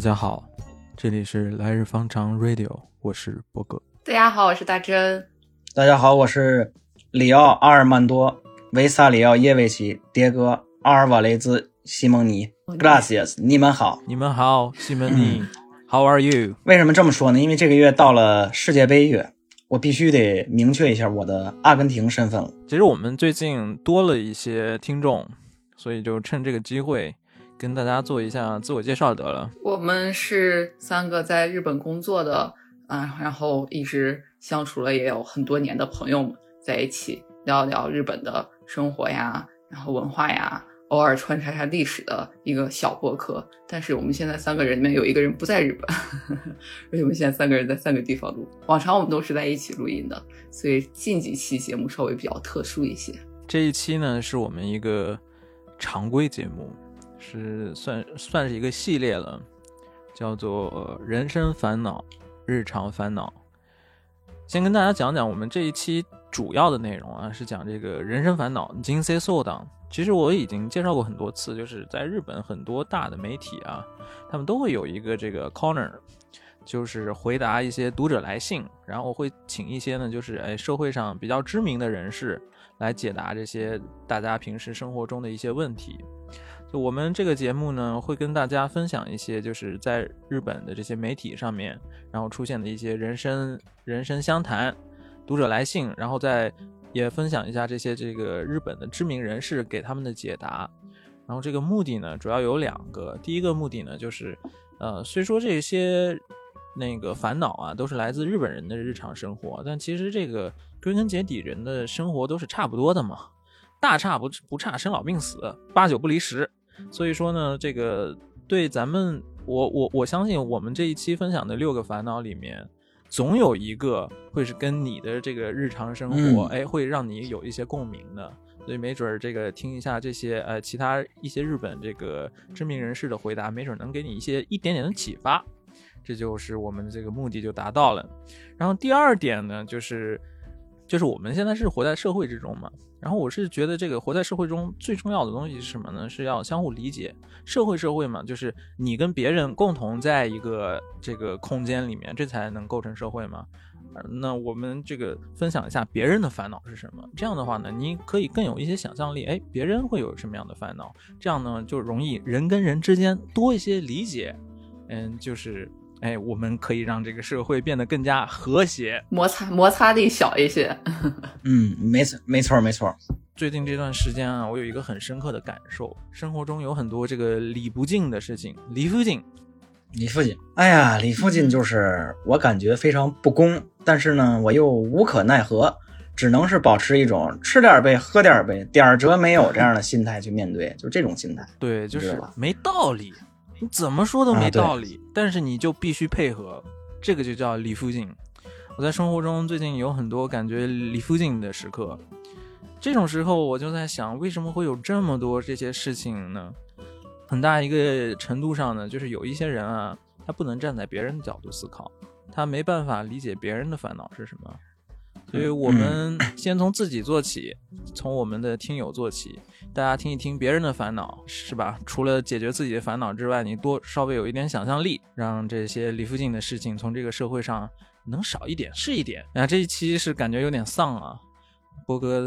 家好，这里是来日方长 Radio， 我是波哥。 大家好，我是大珍。 大家好，我是里奥·阿尔曼多·维萨里奥耶维奇·迭戈·阿尔瓦雷兹·西蒙尼。Gracias， 你们好。 你们好，西蒙尼。How are you？ 为什么这么说呢？因为这个月到了世界杯月，我必须得明确一下我的阿根廷身份了。 其实我们最近多了一些听众，所以就趁这个机会跟大家做一下自我介绍得了。 我们是3个在日本工作的，然后一直相处了也有很多年的朋友们，在一起聊聊日本的生活呀，然后文化呀，偶尔穿插下历史的一个小播客。但是我们现在3个人里面有一个人不在日本，而且我们现在3个人在3个地方录。往常我们都是在一起录音的，所以近几期节目稍微比较特殊一些。 这一期呢是我们一个常规节目，是算是一个系列了，叫做人生烦恼日常烦恼。先跟大家讲讲我们这一期主要的内容啊，是讲这个人生烦恼人生相談。其实我已经介绍过很多次，就是在日本很多大的媒体啊，他们都会有一个这个 corner， 就是回答一些读者来信，然后会请一些呢就是社会上比较知名的人士来解答这些大家平时生活中的一些问题。就我们这个节目呢，会跟大家分享一些就是在日本的这些媒体上面，然后出现的一些人生相谈、读者来信，然后再也分享一下这个日本的知名人士给他们的解答。然后这个目的呢，主要有2个。第一个目的呢，就是虽说这些那个烦恼啊都是来自日本人的日常生活，但其实这个归根结底人的生活都是差不多的嘛，大差不差，生老病死，8九不离10。所以说呢，这个对咱们我相信我们这一期分享的6个烦恼里面，总有一个会是跟你的这个日常生活会让你有一些共鸣的。所以没准这个听一下这些其他一些日本这个知名人士的回答，没准能给你一点点的启发，这就是我们这个目的就达到了。然后第二点呢，就是我们现在是活在社会之中嘛，然后我是觉得这个活在社会中最重要的东西是什么呢？是要相互理解。社会嘛，就是你跟别人共同在一个这个空间里面，这才能构成社会嘛。那我们这个分享一下别人的烦恼是什么，这样的话呢，你可以更有一些想象力，别人会有什么样的烦恼，这样呢就容易人跟人之间多一些理解，就是我们可以让这个社会变得更加和谐， 摩擦力小一些。 没错。 最近这段时间啊，我有一个很深刻的感受，生活中有很多这个理不尽的事情。理不尽， 哎呀，理不尽就是我感觉非常不公，但是呢我又无可奈何，只能是保持一种吃点呗喝点呗点辙没有这样的心态去面对，就这种心态。 对，就是没道理，你怎么说都没道理，但是你就必须配合，这个就叫理不尽。我在生活中最近有很多感觉理不尽的时刻，这种时候我就在想，为什么会有这么多这些事情呢？很大一个程度上呢，就是有一些人啊，他不能站在别人的角度思考，他没办法理解别人的烦恼是什么。所以我们先从自己做起，从我们的听友做起，大家听一听别人的烦恼，是吧？除了解决自己的烦恼之外，你稍微有一点想象力，让这些理不尽的事情从这个社会上能少一点是一点。这一期是感觉有点丧啊，波哥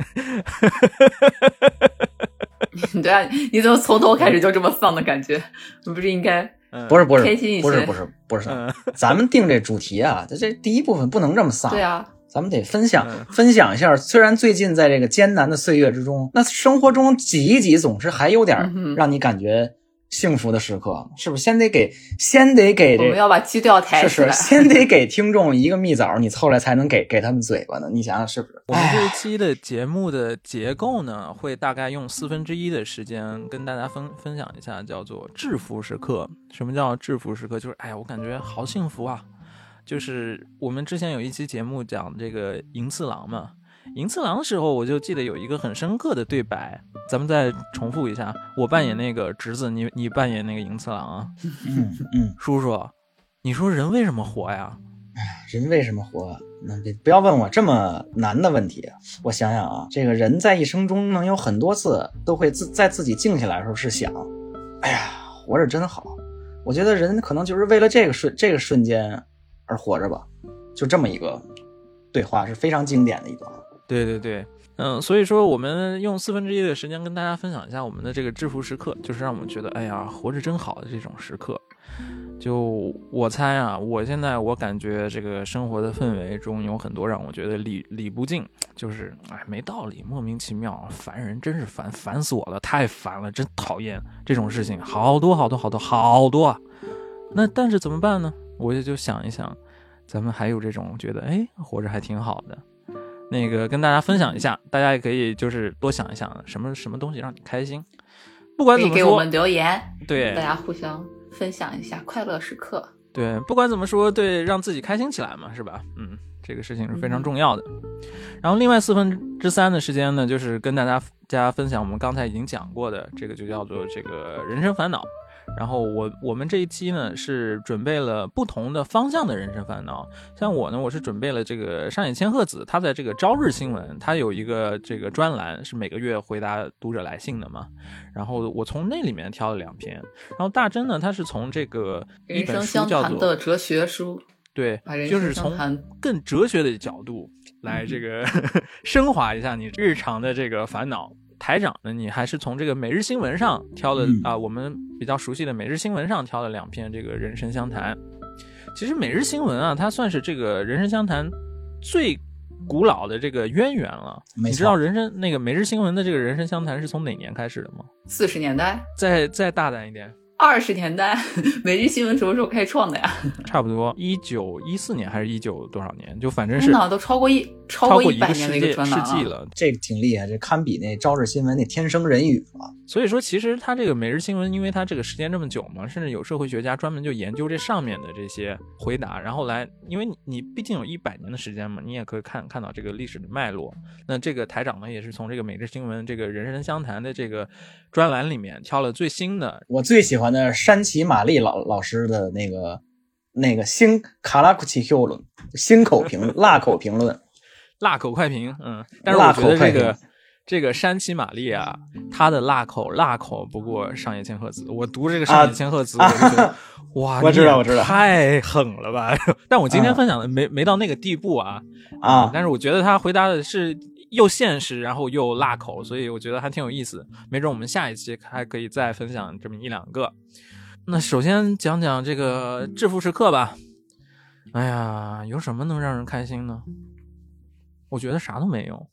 对啊，你怎么从头开始就这么丧的感觉？不是应该不是开心一些？ 不是咱们定这主题啊，这第一部分不能这么丧。 对啊， 咱们得分享一下，虽然最近在这个艰难的岁月之中，那生活中挤一挤总是还有点让你感觉幸福的时刻，是不是？先得给我们要把基调抬起来， 是先得给听众一个蜜枣，你后来才能给他们嘴巴呢，你想想是不是？ 我们这一期的节目的结构呢，会大概用1/4的时间跟大家分享一下，叫做制服时刻。什么叫制服时刻？就是我感觉好幸福啊！就是我们之前有一期节目讲这个银次郎嘛，银次郎的时候我就记得有一个很深刻的对白，咱们再重复一下。我扮演那个侄子，你扮演那个银次郎啊。叔叔，你说人为什么活呀？ 人为什么活？那不要问我这么难的问题。我想想啊，这个人在一生中能有很多次都会在自己静下来的时候是想，哎呀，活着真好， 我觉得人可能就是为了这个瞬间而活着吧，就这么一个对话是非常经典的一段。 对对对，所以说我们用1/4的时间跟大家分享一下我们的这个致富时刻，就是让我们觉得哎呀活着真好的这种时刻。就我猜啊，我感觉这个生活的氛围中有很多让我觉得理不尽，就是没道理，莫名其妙，烦人，真是烦死我了，太烦了，真讨厌这种事情，好多啊。那但是怎么办呢？我也就想一想，咱们还有这种觉得活着还挺好的，那个跟大家分享一下，大家也可以就是多想一想什么东西让你开心，不管怎么说可以给我们留言， 对， 大家互相分享一下快乐时刻。 对，不管怎么说，对，让自己开心起来嘛，是吧？这个事情是非常重要的。然后另外3/4的时间呢，就是跟大家分享我们刚才已经讲过的这个，就叫做这个人生烦恼。然后我们这一期呢是准备了不同的方向的人生烦恼，像我呢，我是准备了这个上野千鹤子，他在这个朝日新闻，他有一个这个专栏是每个月回答读者来信的嘛，然后我从那里面挑了2篇，然后大真呢，他是从这个一本书叫做人生相谈的哲学书， 对，就是从更哲学的角度来这个升华一下你日常的这个烦恼。台长呢，你还是从这个每日新闻上挑了我们比较熟悉的每日新闻上挑了2篇这个人生相谈。其实每日新闻啊，它算是这个人生相谈最古老的这个渊源了。你知道那个每日新闻的这个人生相谈是从哪年开始的吗 ？40年代？ 再大胆一点 ，20年代。每日新闻什么时候开始创的呀？ 差不多1914年还是19多少年，就反正是都超过100年的一个专栏世纪了。 这个挺厉害，这堪比那朝日新闻那天生人语了。 所以说其实它这个每日新闻，因为它这个时间这么久嘛，甚至有社会学家专门就研究这上面的这些回答，然后来，因为你毕竟有100年的时间嘛，你也可以看到这个历史的脉络。那这个台长呢，也是从这个每日新闻这个人生相谈的这个专栏里面挑了最新的。 我最喜欢的山崎玛丽老师的那个新卡拉库奇评论，新口评辣口评论， 辣口快评。但是我觉得这个山崎玛丽啊，她的辣口不过上野千鹤子。我读这个上野千鹤子，我就觉得哇， 我知道， 太狠了吧！但我今天分享的没到那个地步啊。但是我觉得他回答的是又现实，然后又辣口，所以我觉得还挺有意思。没准我们下一期还可以再分享这么1-2个。那首先讲讲这个致富时刻吧。哎呀，有什么能让人开心呢？我觉得啥都没有。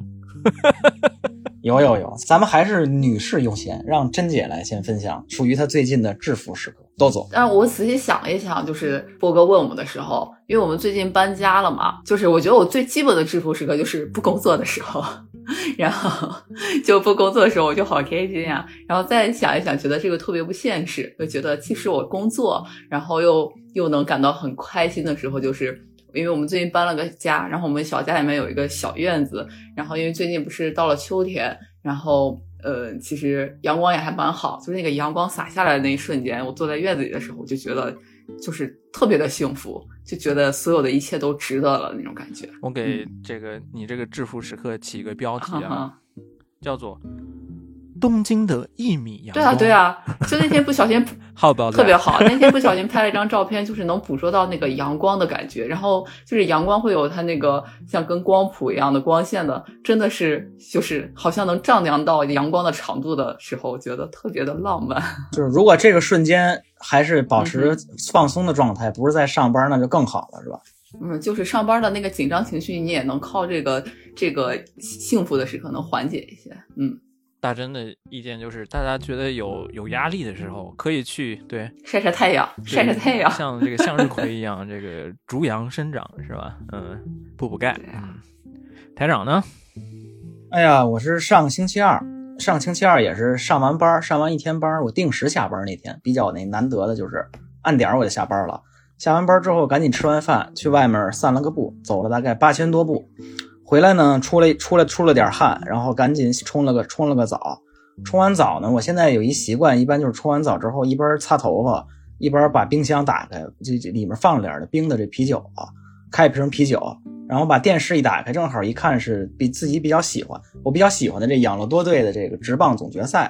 有，咱们还是女士优先，让珍姐来先分享属于她最近的致富时刻，都走。 但我仔细想一想，就是波哥问我们的时候，因为我们最近搬家了嘛，就是我觉得我最基本的致富时刻就是不工作的时候，然后就不工作的时候我就好开心啊，然后再想一想，觉得这个特别不现实，就觉得即使我工作，然后又能感到很开心的时候，就是因为我们最近搬了个家，然后我们小家里面有一个小院子，然后因为最近不是到了秋天，然后其实阳光也还蛮好，就是那个阳光洒下来的那一瞬间，我坐在院子里的时候，我就觉得就是特别的幸福，就觉得所有的一切都值得了那种感觉。 我给你这个致富时刻起一个标题叫做东京的1米阳光。 对啊，就那天不小心特别好，那天不小心拍了一张照片，就是能捕捉到那个阳光的感觉，然后就是阳光会有它那个像跟光谱一样的光线的，真的是就是好像能丈量到阳光的长度的时候，觉得特别的浪漫。 就是如果这个瞬间还是保持放松的状态，不是在上班，那就更好了，是吧？ 就是上班的那个紧张情绪，你也能靠这个幸福的时刻能缓解一些。 大真的意见就是，大家觉得有压力的时候，可以去晒晒太阳， 像这个向日葵一样，这个逐阳生长，是吧？补钙。台长呢？ 哎呀，我是上星期二也是上完1天班，我定时下班那天，比较难得的就是按点我就下班了。下完班之后，赶紧吃完饭，去外面散了个步，走了大概8000多步。回来呢，出了点汗，然后赶紧冲了个澡。冲完澡呢，我现在有一习惯，一般就是冲完澡之后，一边擦头发，一边把冰箱打开，这里面放了点的冰的这啤酒啊，开一瓶啤酒，然后把电视一打开，正好一看是自己比较喜欢的这养乐多队的这个职棒总决赛，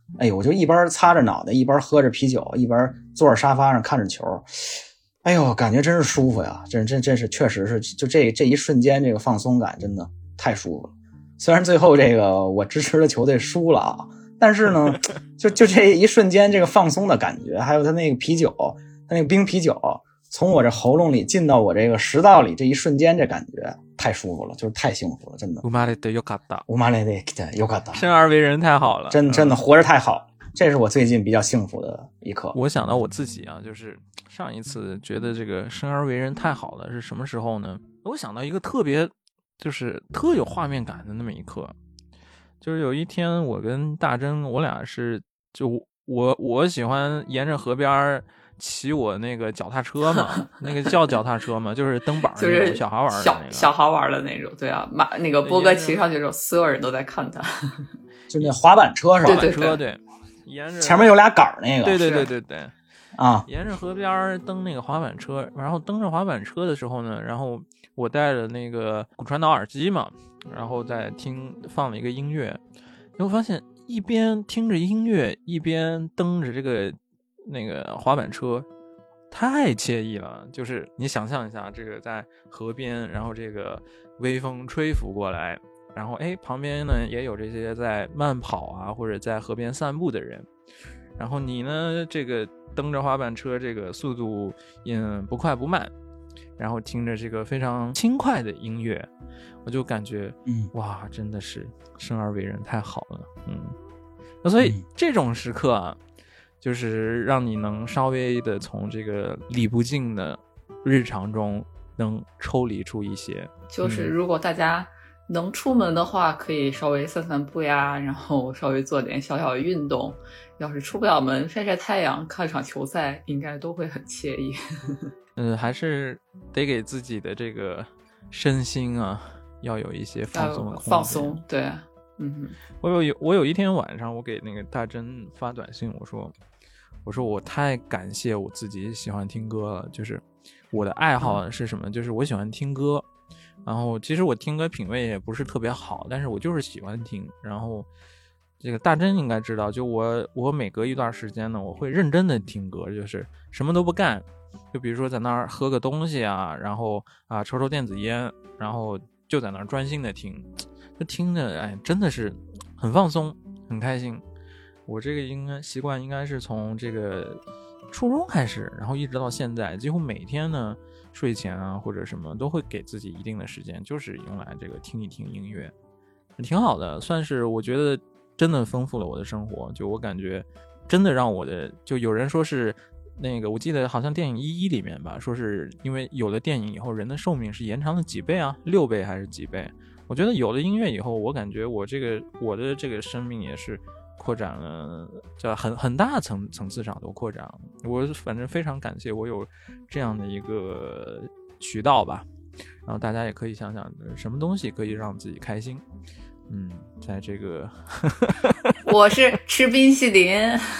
哎呦，我就一边擦着脑袋，一边喝着啤酒，一边坐着沙发上看着球，哎呦，感觉真是舒服呀！真是，确实是，就这一瞬间，这个放松感真的太舒服了。虽然最后这个我支持的球队输了啊，但是呢，就这一瞬间这个放松的感觉，还有他那个啤酒，他那个冰啤酒从我这喉咙里进到我这个食道里，这一瞬间这感觉太舒服了，就是太幸福了，真的。 生まれてよかった， 生まれてよかった， 生而为人太好了， 真的活着太好了。这是我最近比较幸福的一刻。 我想到我自己啊，就是上一次觉得这个生而为人太好了是什么时候呢？我想到一个特有画面感的那么一刻，就是有一天我跟大珍，我俩是就我喜欢沿着河边骑我那个脚踏车嘛，那个叫脚踏车嘛，就是蹬板那种小孩玩的那个小孩玩的那种，对啊，那个波哥骑上去的时候，所有人都在看他， 就那滑板车是吧？ 对，沿着前面有俩杆那个， 对啊， 沿着河边蹬那个滑板车，然后蹬着滑板车的时候呢，然后我带着那个骨传导耳机嘛，然后在放了一个音乐，然后发现一边听着音乐一边蹬着这个那个滑板车，太惬意了。就是你想象一下，这个在河边，然后这个微风吹拂过来，然后旁边呢也有这些在慢跑啊或者在河边散步的人，然后你呢这个蹬着滑板车，这个速度不快不慢，然后听着这个非常轻快的音乐，我就感觉哇，真的是生而为人太好了。那所以这种时刻啊，就是让你能稍微的从这个理不尽的日常中能抽离出一些。 就是如果大家能出门的话，可以稍微散散步呀，然后稍微做点小小的运动。要是出不了门，晒晒太阳，看场球赛，应该都会很惬意。 还是得给自己的这个身心啊，要有一些放松的空间。 放松，对， 我有一天晚上，我给那个大珍发短信，我说我太感谢我自己喜欢听歌了，就是我的爱好是什么？就是我喜欢听歌，然后其实我听歌品味也不是特别好，但是我就是喜欢听。然后这个大珍应该知道，就我每隔一段时间呢，我会认真的听歌，就是什么都不干，就比如说在那儿喝个东西啊，然后抽电子烟，然后就在那儿专心的听，就听着真的是很放松很开心。我这个习惯应该是从这个初中开始，然后一直到现在，几乎每天呢睡前啊或者什么都会给自己一定的时间，就是用来这个听一听音乐，挺好的，算是我觉得真的丰富了我的生活。就我感觉真的让我的，就有人说是那个，我记得好像电影11里面吧，说是因为有了电影以后人的寿命是延长了几倍啊，6倍还是几倍。我觉得有了音乐以后，我感觉我的这个生命也是扩展了，在很大层次上都扩展了。我反正非常感谢我有这样的一个渠道吧。然后大家也可以想想什么东西可以让自己开心。在这个我是吃冰淇淋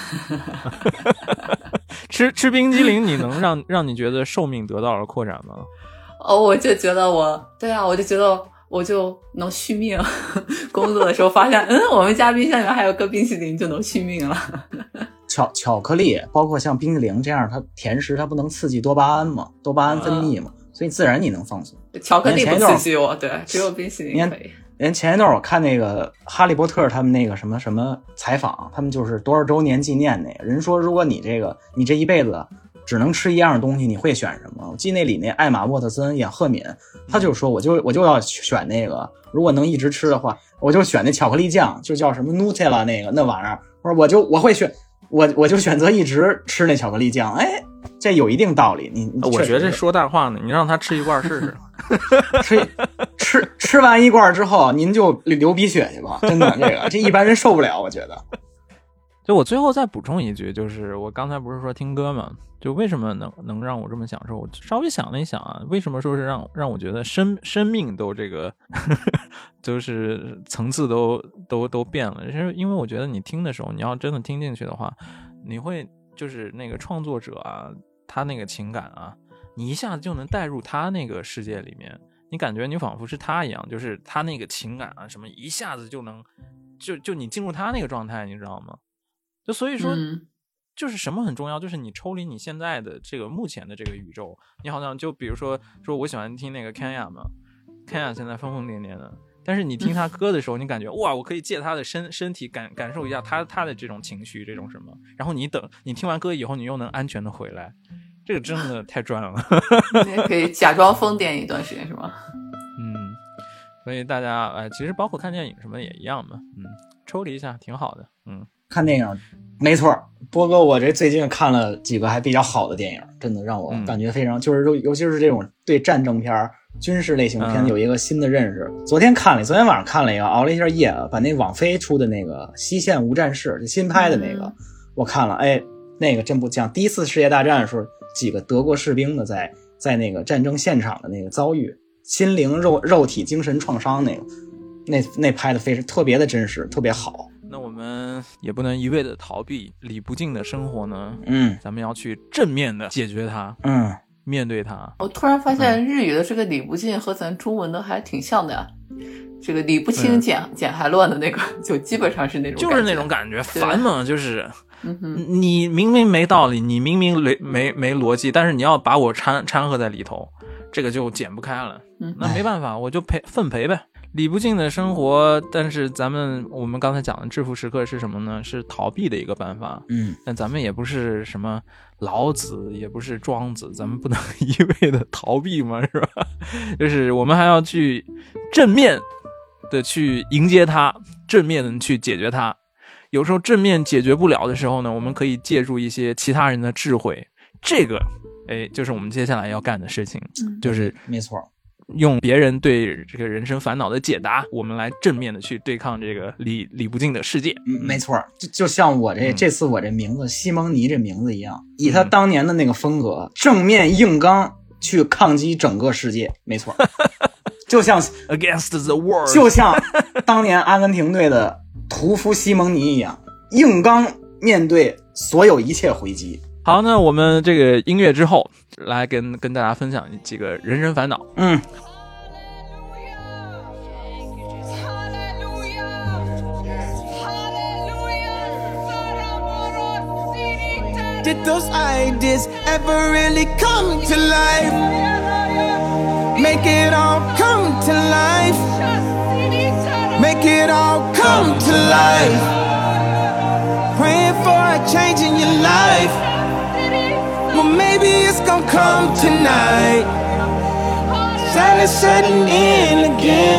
吃冰激凌你能让你觉得寿命得到了扩展吗？ 我就觉得我就觉得我就能续命。工作的时候发现我们家冰箱里面还有个冰淇淋就能续命了。 巧克力包括像冰淇淋这样，它甜食它不能刺激多巴胺嘛，多巴胺分泌嘛，所以自然你能放松。 巧克力不刺激我，对，只有冰淇淋可以。 前一段我看那个哈利波特他们那个什么采访，他们就是多少周年纪念那个人说，如果你这一辈子只能吃一样东西，你会选什么？我记得那里那艾玛沃特森演赫敏，他就说我就要选那个，如果能一直吃的话，我就选那巧克力酱，就叫什么 Nutella 那玩意儿，我会选，我就选择一直吃那巧克力酱。这有一定道理。 我觉得这说大话呢，你让他吃一罐试试。吃完一罐之后，您就流鼻血去吧，真的，这一般人受不了，我觉得。 就我最后再补充一句，就是我刚才不是说听歌嘛，就为什么能让我这么享受？我稍微想了一想啊，为什么说是让我觉得生命都这个就是层次都变了？是因为我觉得你听的时候，你要真的听进去的话，你会就是那个创作者啊，他那个情感啊，你一下子就能带入他那个世界里面，你感觉你仿佛是他一样，就是他那个情感啊什么一下子就能就你进入他那个状态，你知道吗？ 就所以说就是什么很重要，就是你抽离你现在的这个目前的这个宇宙，你好像就比如说我喜欢听那个 Kenya 嘛，Kenya 现在疯疯癫癫的，但是你听他歌的时候，你感觉哇，我可以借他的身体感受一下他的这种情绪，这种什么，然后你听完歌以后，你又能安全的回来，这个真的太赚了。 你也可以假装疯癫一段时间是吗？ 所以大家其实包括看电影什么也一样嘛，抽离一下挺好的。 看电影没错，波哥我这最近看了几个还比较好的电影，真的让我感觉非常就是尤其是这种对战争片军事类型片有一个新的认识。昨天晚上看了一个，熬了一下夜，把那网飞出的那个《西线无战事》就新拍的那个我看了，那个真不讲第一次世界大战的时候几个德国士兵的在那个战争现场的那个遭遇，心灵肉体精神创伤，那拍的非常特别的真实，特别好。 那我们也不能一味的逃避理不尽的生活呢，咱们要去正面的解决它，面对它。 我突然发现日语的这个理不尽和咱中文的还挺像的呀，这个理不清剪还乱的那个就基本上是那种感觉， 就是那种感觉，烦嘛，就是你明明没道理，你明明没逻辑，但是你要把我掺和在里头，这个就剪不开了。那没办法，我就奉陪呗。理不尽的生活，但是我们刚才讲的致富时刻是什么呢？是逃避的一个办法。但咱们也不是什么老子，也不是庄子，咱们不能一味的逃避嘛，是吧？就是我们还要去正面的去迎接它，正面的去解决它。有时候正面解决不了的时候呢，我们可以借助一些其他人的智慧，这个就是我们接下来要干的事情，就是没错。 用别人对这个人生烦恼的解答，我们来正面的去对抗这个理不尽的世界。 没错，就像我这次我这名字西蒙尼这名字一样，以他当年的那个风格，正面硬刚去抗击整个世界。没错，就像 Against the world， 就像当年阿根廷队的屠夫西蒙尼一样，硬刚面对所有一切回击。 好，那我们这个音乐之后来跟大家分享几个人生烦恼。 Did those ideas ever really come to life? Make it all come to life. Make it all come to life. Praying for a change in your life. Well, maybe it's gonna come tonight. Silence setting in again.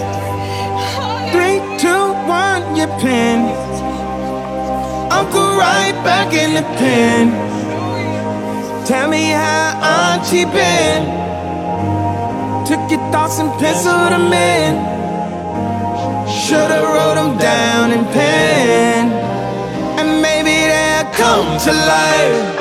3, 2, 1, your pen. Uncle right back in the pen. Tell me how Auntie been. Took your thoughts and penciled them in. Should've wrote them down in pen. And maybe they'll come to life.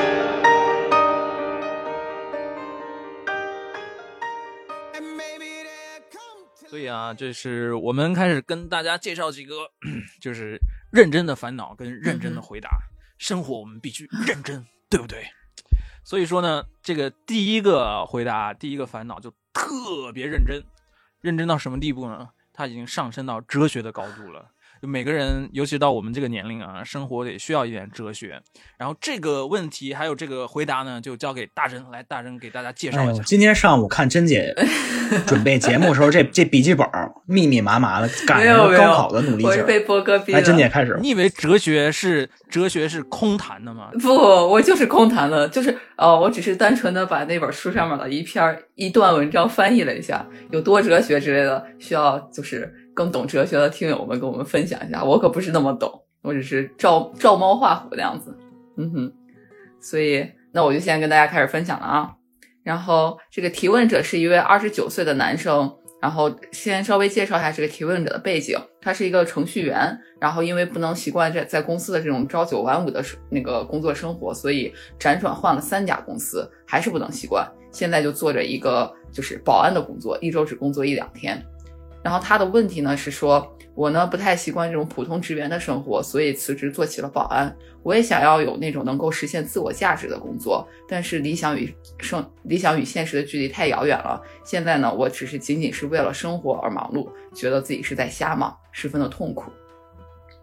And maybe they'll come to life. 所以啊，这是我们开始跟大家介绍几个就是认真的烦恼跟认真的回答。生活我们必须认真，对不对？所以说呢，这个第一个回答，第一个烦恼就特别认真，认真到什么地步呢？它已经上升到哲学的高度了。就每个人，尤其到我们这个年龄啊，生活得需要一点哲学。然后这个问题还有这个回答呢，就交给大真来，大真给大家介绍一下。 今天上午看甄姐准备节目的时候，这笔记本密密麻麻的，赶上高考的努力劲。 我是被波哥逼的。 来，甄姐开始。 你以为哲学是空谈的吗？ 不，我就是空谈的，就是我只是单纯的把那本书上面的一段文章翻译了一下，有多哲学之类的，需要就是更懂哲学的听友们跟我们分享一下。我可不是那么懂，我只是照猫画虎的样子。所以那我就先跟大家开始分享了啊。然后这个提问者是一位29岁的男生，然后先稍微介绍一下这个提问者的背景。他是一个程序员，然后因为不能习惯在公司的这种朝9晚5的那个工作生活，所以辗转换了3家公司，还是不能习惯。现在就做着一个就是保安的工作，一周只工作1-2天。然后他的问题呢是说，我呢不太习惯这种普通职员的生活，所以辞职做起了保安。我也想要有那种能够实现自我价值的工作，但是理想与现实的距离太遥远了。现在呢，我只是仅仅是为了生活而忙碌，觉得自己是在瞎忙，十分的痛苦。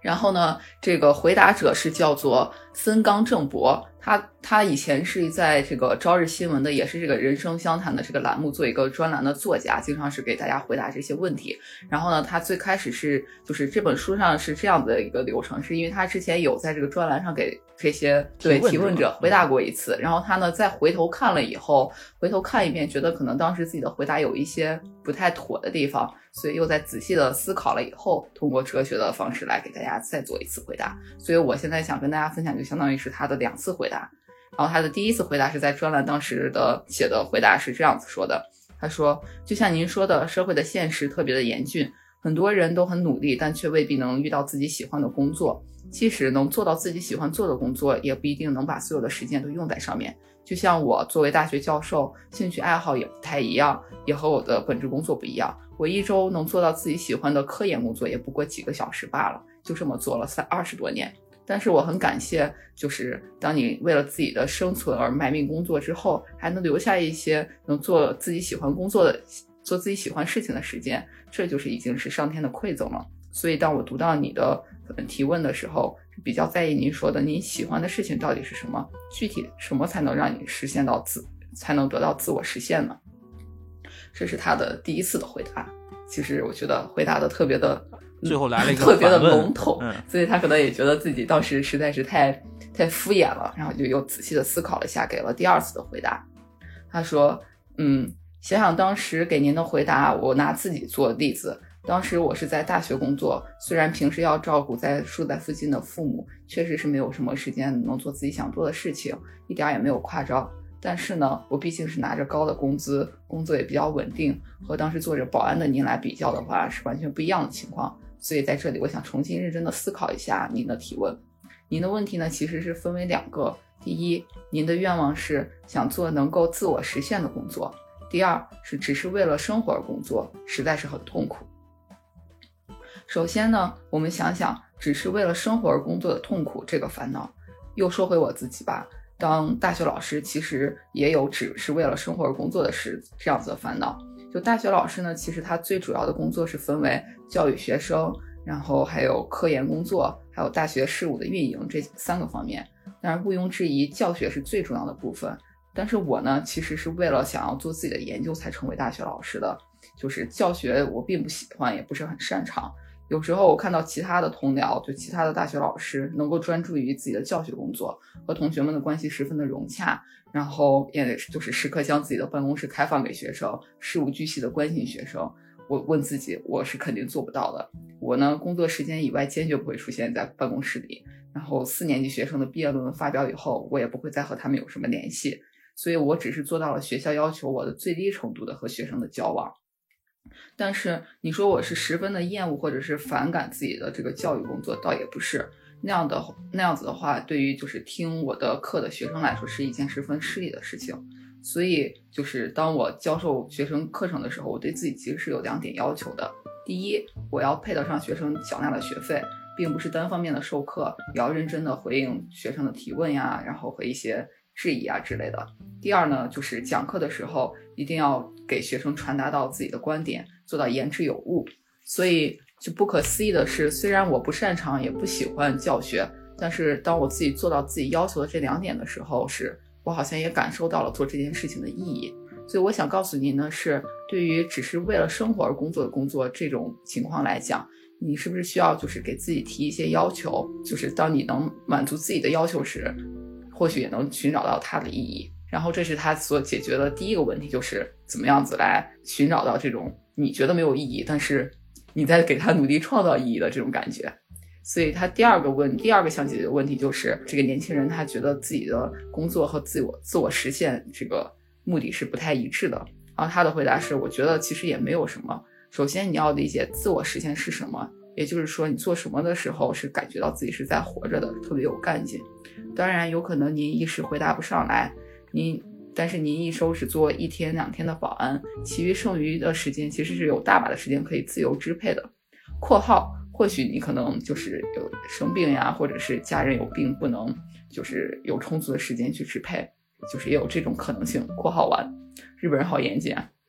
然后呢，这个回答者是叫做森冈正博，他以前是在这个朝日新闻的，也是这个人生相谈的这个栏目做一个专栏的作家，经常是给大家回答这些问题。然后呢，他最开始是就是这本书上是这样的一个流程，是因为他之前有在这个专栏上给这些提问者回答过一次，然后他呢再回头看了以后，回头看一遍，觉得可能当时自己的回答有一些不太妥的地方，所以又在仔细的思考了以后，通过哲学的方式来给大家再做一次回答。所以我现在想跟大家分享，就相当于是他的2次回答。然后他的第一次回答是在专栏当时的写的回答是这样子说的，他说，就像您说的，社会的现实特别的严峻，很多人都很努力，但却未必能遇到自己喜欢的工作，即使能做到自己喜欢做的工作，也不一定能把所有的时间都用在上面。就像我作为大学教授，兴趣爱好也不太一样，也和我的本职工作不一样，我一周能做到自己喜欢的科研工作也不过几个小时罢了，就这么做了20多年。但是我很感谢，就是当你为了自己的生存而卖命工作之后，还能留下一些能做自己喜欢工作的、做自己喜欢事情的时间，这就是已经是上天的馈赠了。所以当我读到你的提问的时候，比较在意您说的您喜欢的事情到底是什么，具体什么才能让你实现到才能得到自我实现呢？这是他的第一次的回答。其实我觉得回答的特别的最后来了一个特别的笼统， 嗯， 所以他可能也觉得自己当时实在是太敷衍了，然后就又仔细的思考了一下，给了第2次的回答。他说，想想当时给您的回答，我拿自己做例子，当时我是在大学工作，虽然平时要照顾住在附近的父母，确实是没有什么时间能做自己想做的事情，一点也没有夸张。但是呢，我毕竟是拿着高的工资，工作也比较稳定，和当时做着保安的您来比较的话，是完全不一样的情况。所以在这里我想重新认真的思考一下您的提问。您的问题呢其实是分为2个，第一，您的愿望是想做能够自我实现的工作，第二是只是为了生活而工作，实在是很痛苦。首先呢，我们想想只是为了生活而工作的痛苦这个烦恼。又说回我自己吧，当大学老师其实也有只是为了生活而工作的这样子的烦恼。就大学老师呢，其实他最主要的工作是分为教育学生，然后还有科研工作，还有大学事务的运营，这3个方面。当然毋庸置疑，教学是最重要的部分。但是我呢，其实是为了想要做自己的研究才成为大学老师的，就是教学我并不喜欢，也不是很擅长。有时候我看到其他的同僚，就其他的大学老师能够专注于自己的教学工作，和同学们的关系十分的融洽，然后也就是时刻将自己的办公室开放给学生，事无巨细的关心学生。我问自己，我是肯定做不到的。我呢，工作时间以外坚决不会出现在办公室里，然后4年级学生的毕业论文发表以后，我也不会再和他们有什么联系，所以我只是做到了学校要求我的最低程度的和学生的交往。但是你说我是十分的厌恶或者是反感自己的这个教育工作，倒也不是。那样子的话，对于就是听我的课的学生来说，是一件十分吃力的事情。所以就是当我教授学生课程的时候，我对自己其实是有2点要求的。第一，我要配得上学生缴纳的学费，并不是单方面的授课，也要认真的回应学生的提问呀，然后和一些质疑啊之类的。第二呢，就是讲课的时候一定要给学生传达到自己的观点，做到言之有物。所以就不可思议的是，虽然我不擅长也不喜欢教学，但是当我自己做到自己要求的这2点的时候，我好像也感受到了做这件事情的意义。所以我想告诉您呢，是对于只是为了生活而工作的工作这种情况来讲，你是不是需要就是给自己提一些要求，就是当你能满足自己的要求时，或许也能寻找到它的意义。然后这是他所解决的第一个问题，就是怎么样子来寻找到这种你觉得没有意义，但是你在给他努力创造意义的这种感觉。所以他第二个想解决的问题就是这个年轻人他觉得自己的工作和自我实现这个目的是不太一致的。然后他的回答是，我觉得其实也没有什么。首先你要理解自我实现是什么，也就是说你做什么的时候是感觉到自己是在活着的，特别有干劲。当然有可能您一时回答不上来，但是您一周只做1天2天的保安，其余剩余的时间其实是有大把的时间可以自由支配的。括号或许你可能就是有生病呀，或者是家人有病不能就是有充足的时间去支配，就是也有这种可能性。括号完，日本人好严谨啊。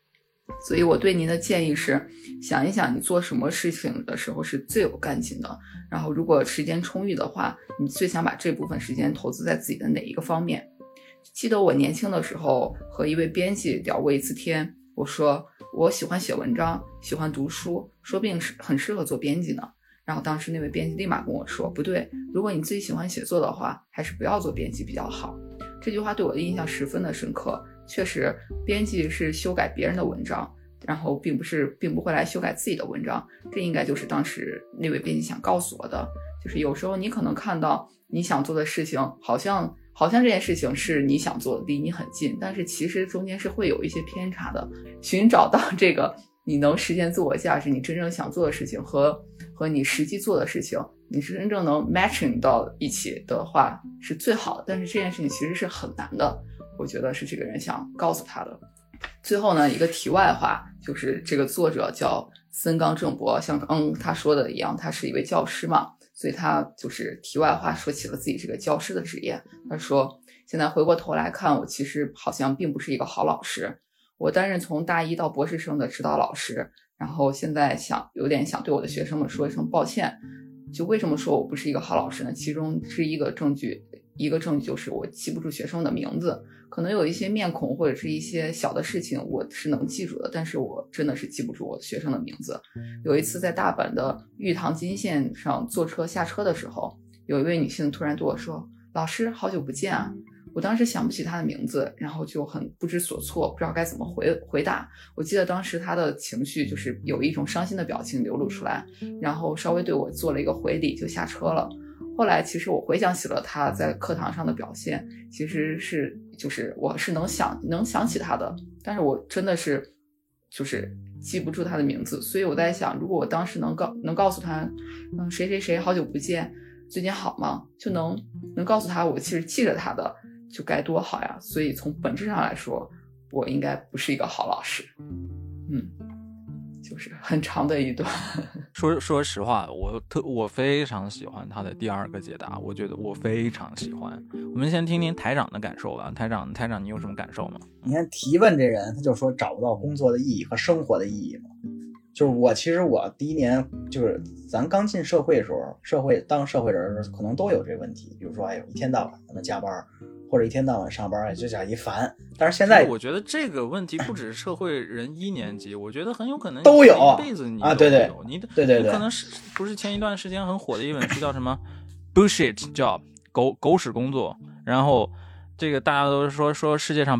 所以我对您的建议是，想一想你做什么事情的时候是最有干劲的，然后如果时间充裕的话，你最想把这部分时间投资在自己的哪一个方面。记得我年轻的时候和一位编辑聊过一次天，我说我喜欢写文章，喜欢读书，说不定很适合做编辑呢。然后当时那位编辑立马跟我说，不对，如果你自己喜欢写作的话，还是不要做编辑比较好。这句话对我的印象十分的深刻，确实编辑是修改别人的文章，然后并不会来修改自己的文章，这应该就是当时那位编辑想告诉我的，就是有时候你可能看到你想做的事情好像这件事情是你想做的，离你很近，但是其实中间是会有一些偏差的。寻找到这个你能实现自我价值，你真正想做的事情和你实际做的事情，你是真正能 matching 到一起的话是最好的，但是这件事情其实是很难的，我觉得是这个人想告诉他的。最后呢，一个题外话，就是这个作者叫森冈正博，像他说的一样，他是一位教师嘛，所以他就是题外话说起了自己这个教师的职业。他说，现在回过头来看，我其实好像并不是一个好老师，我担任从大一到博士生的指导老师，然后现在有点想对我的学生们说一声抱歉。就为什么说我不是一个好老师呢？其中是一个证据就是我记不住学生的名字，可能有一些面孔或者是一些小的事情我是能记住的，但是我真的是记不住我的学生的名字。有一次在大阪的玉堂金线上坐车下车的时候，有一位女性突然对我说，老师好久不见啊。我当时想不起她的名字，然后就很不知所措，不知道该怎么回答。我记得当时她的情绪就是有一种伤心的表情流露出来，然后稍微对我做了一个回礼就下车了。后来其实我回想起了她在课堂上的表现，其实是就是我是能想起她的，但是我真的是就是记不住她的名字。所以我在想，如果我当时能告诉她谁谁谁好久不见，最近好吗，就能告诉她我其实记着她的，就该多好呀。所以从本质上来说，我应该不是一个好老师。就是很长的一段。 说实话，我非常喜欢他的第二个解答，我觉得我非常喜欢。我们先听听台长的感受吧。台长你有什么感受吗？ 你看提问这人，他就说找不到工作的意义和生活的意义嘛。就是其实我第一年就是咱刚进社会的时候，当社会人的时候可能都有这个问题，比如说一天到晚他们加班，或者一天到晚上班，就讲一烦。但是现在我觉得这个问题不只是社会人1年级，我觉得很有可能都有一辈子你啊，对对， 你对， 可能是不是前一段时间很火的一本书叫什么 bullshit job 狗屎工作，然后这个大家都说世界上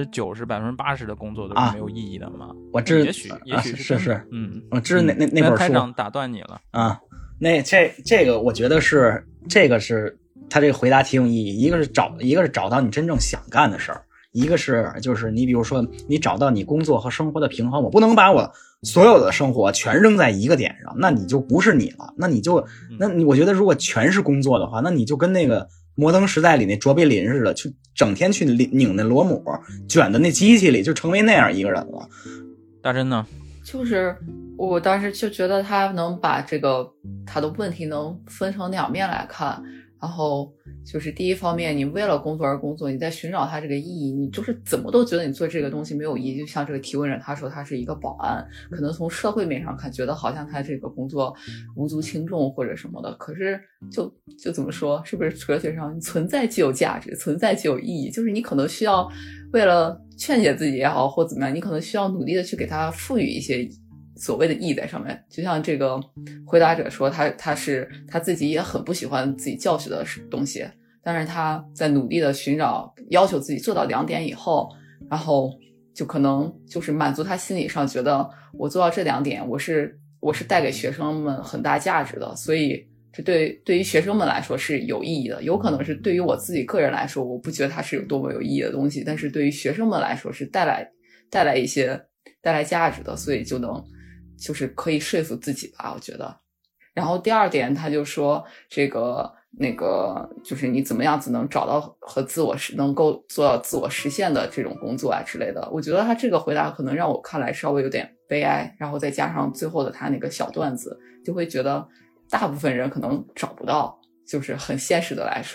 90%、80%的工作都是没有意义的嘛。 我知也许是我知那本书。 台长打断你了啊，那这个我觉得是这个是他这个回答挺有意义，一个是找到你真正想干的事儿，一个是就是你比如说你找到你工作和生活的平衡，我不能把我所有的生活全扔在一个点上，那你就不是你了，那我觉得如果全是工作的话，那你就跟那个摩登时代里那卓别林似的，去整天去拧那螺母，卷的那机器里，就成为那样一个人了。 大珍呢？ 就是我当时就觉得他能把他的问题能分成两面来看，然后就是第一方面，你为了工作而工作，你在寻找它这个意义，你就是怎么都觉得你做这个东西没有意义。就像这个提问人他说他是一个保安，可能从社会面上看觉得好像他这个工作无足轻重或者什么的，可是就怎么说，是不是哲学上存在即有价值，存在即有意义，就是你可能需要为了劝解自己也好或怎么样，你可能需要努力的去给它赋予一些所谓的意义在上面。就像这个回答者说他自己也很不喜欢自己教学的东西，但是他在努力的寻找要求自己做到2点以后，然后就可能就是满足他心理上觉得我做到这2点我是带给学生们很大价值的，所以这对于学生们来说是有意义的。有可能是对于我自己个人来说，我不觉得它是有多么有意义的东西，但是对于学生们来说是带来价值的，所以就是可以说服自己吧，我觉得。然后第2点他就说那个就是你怎么样子能找到和能够做到自我实现的这种工作啊之类的。我觉得他这个回答可能让我看来稍微有点悲哀，然后再加上最后的他那个小段子，就会觉得大部分人可能找不到，就是很现实的来说，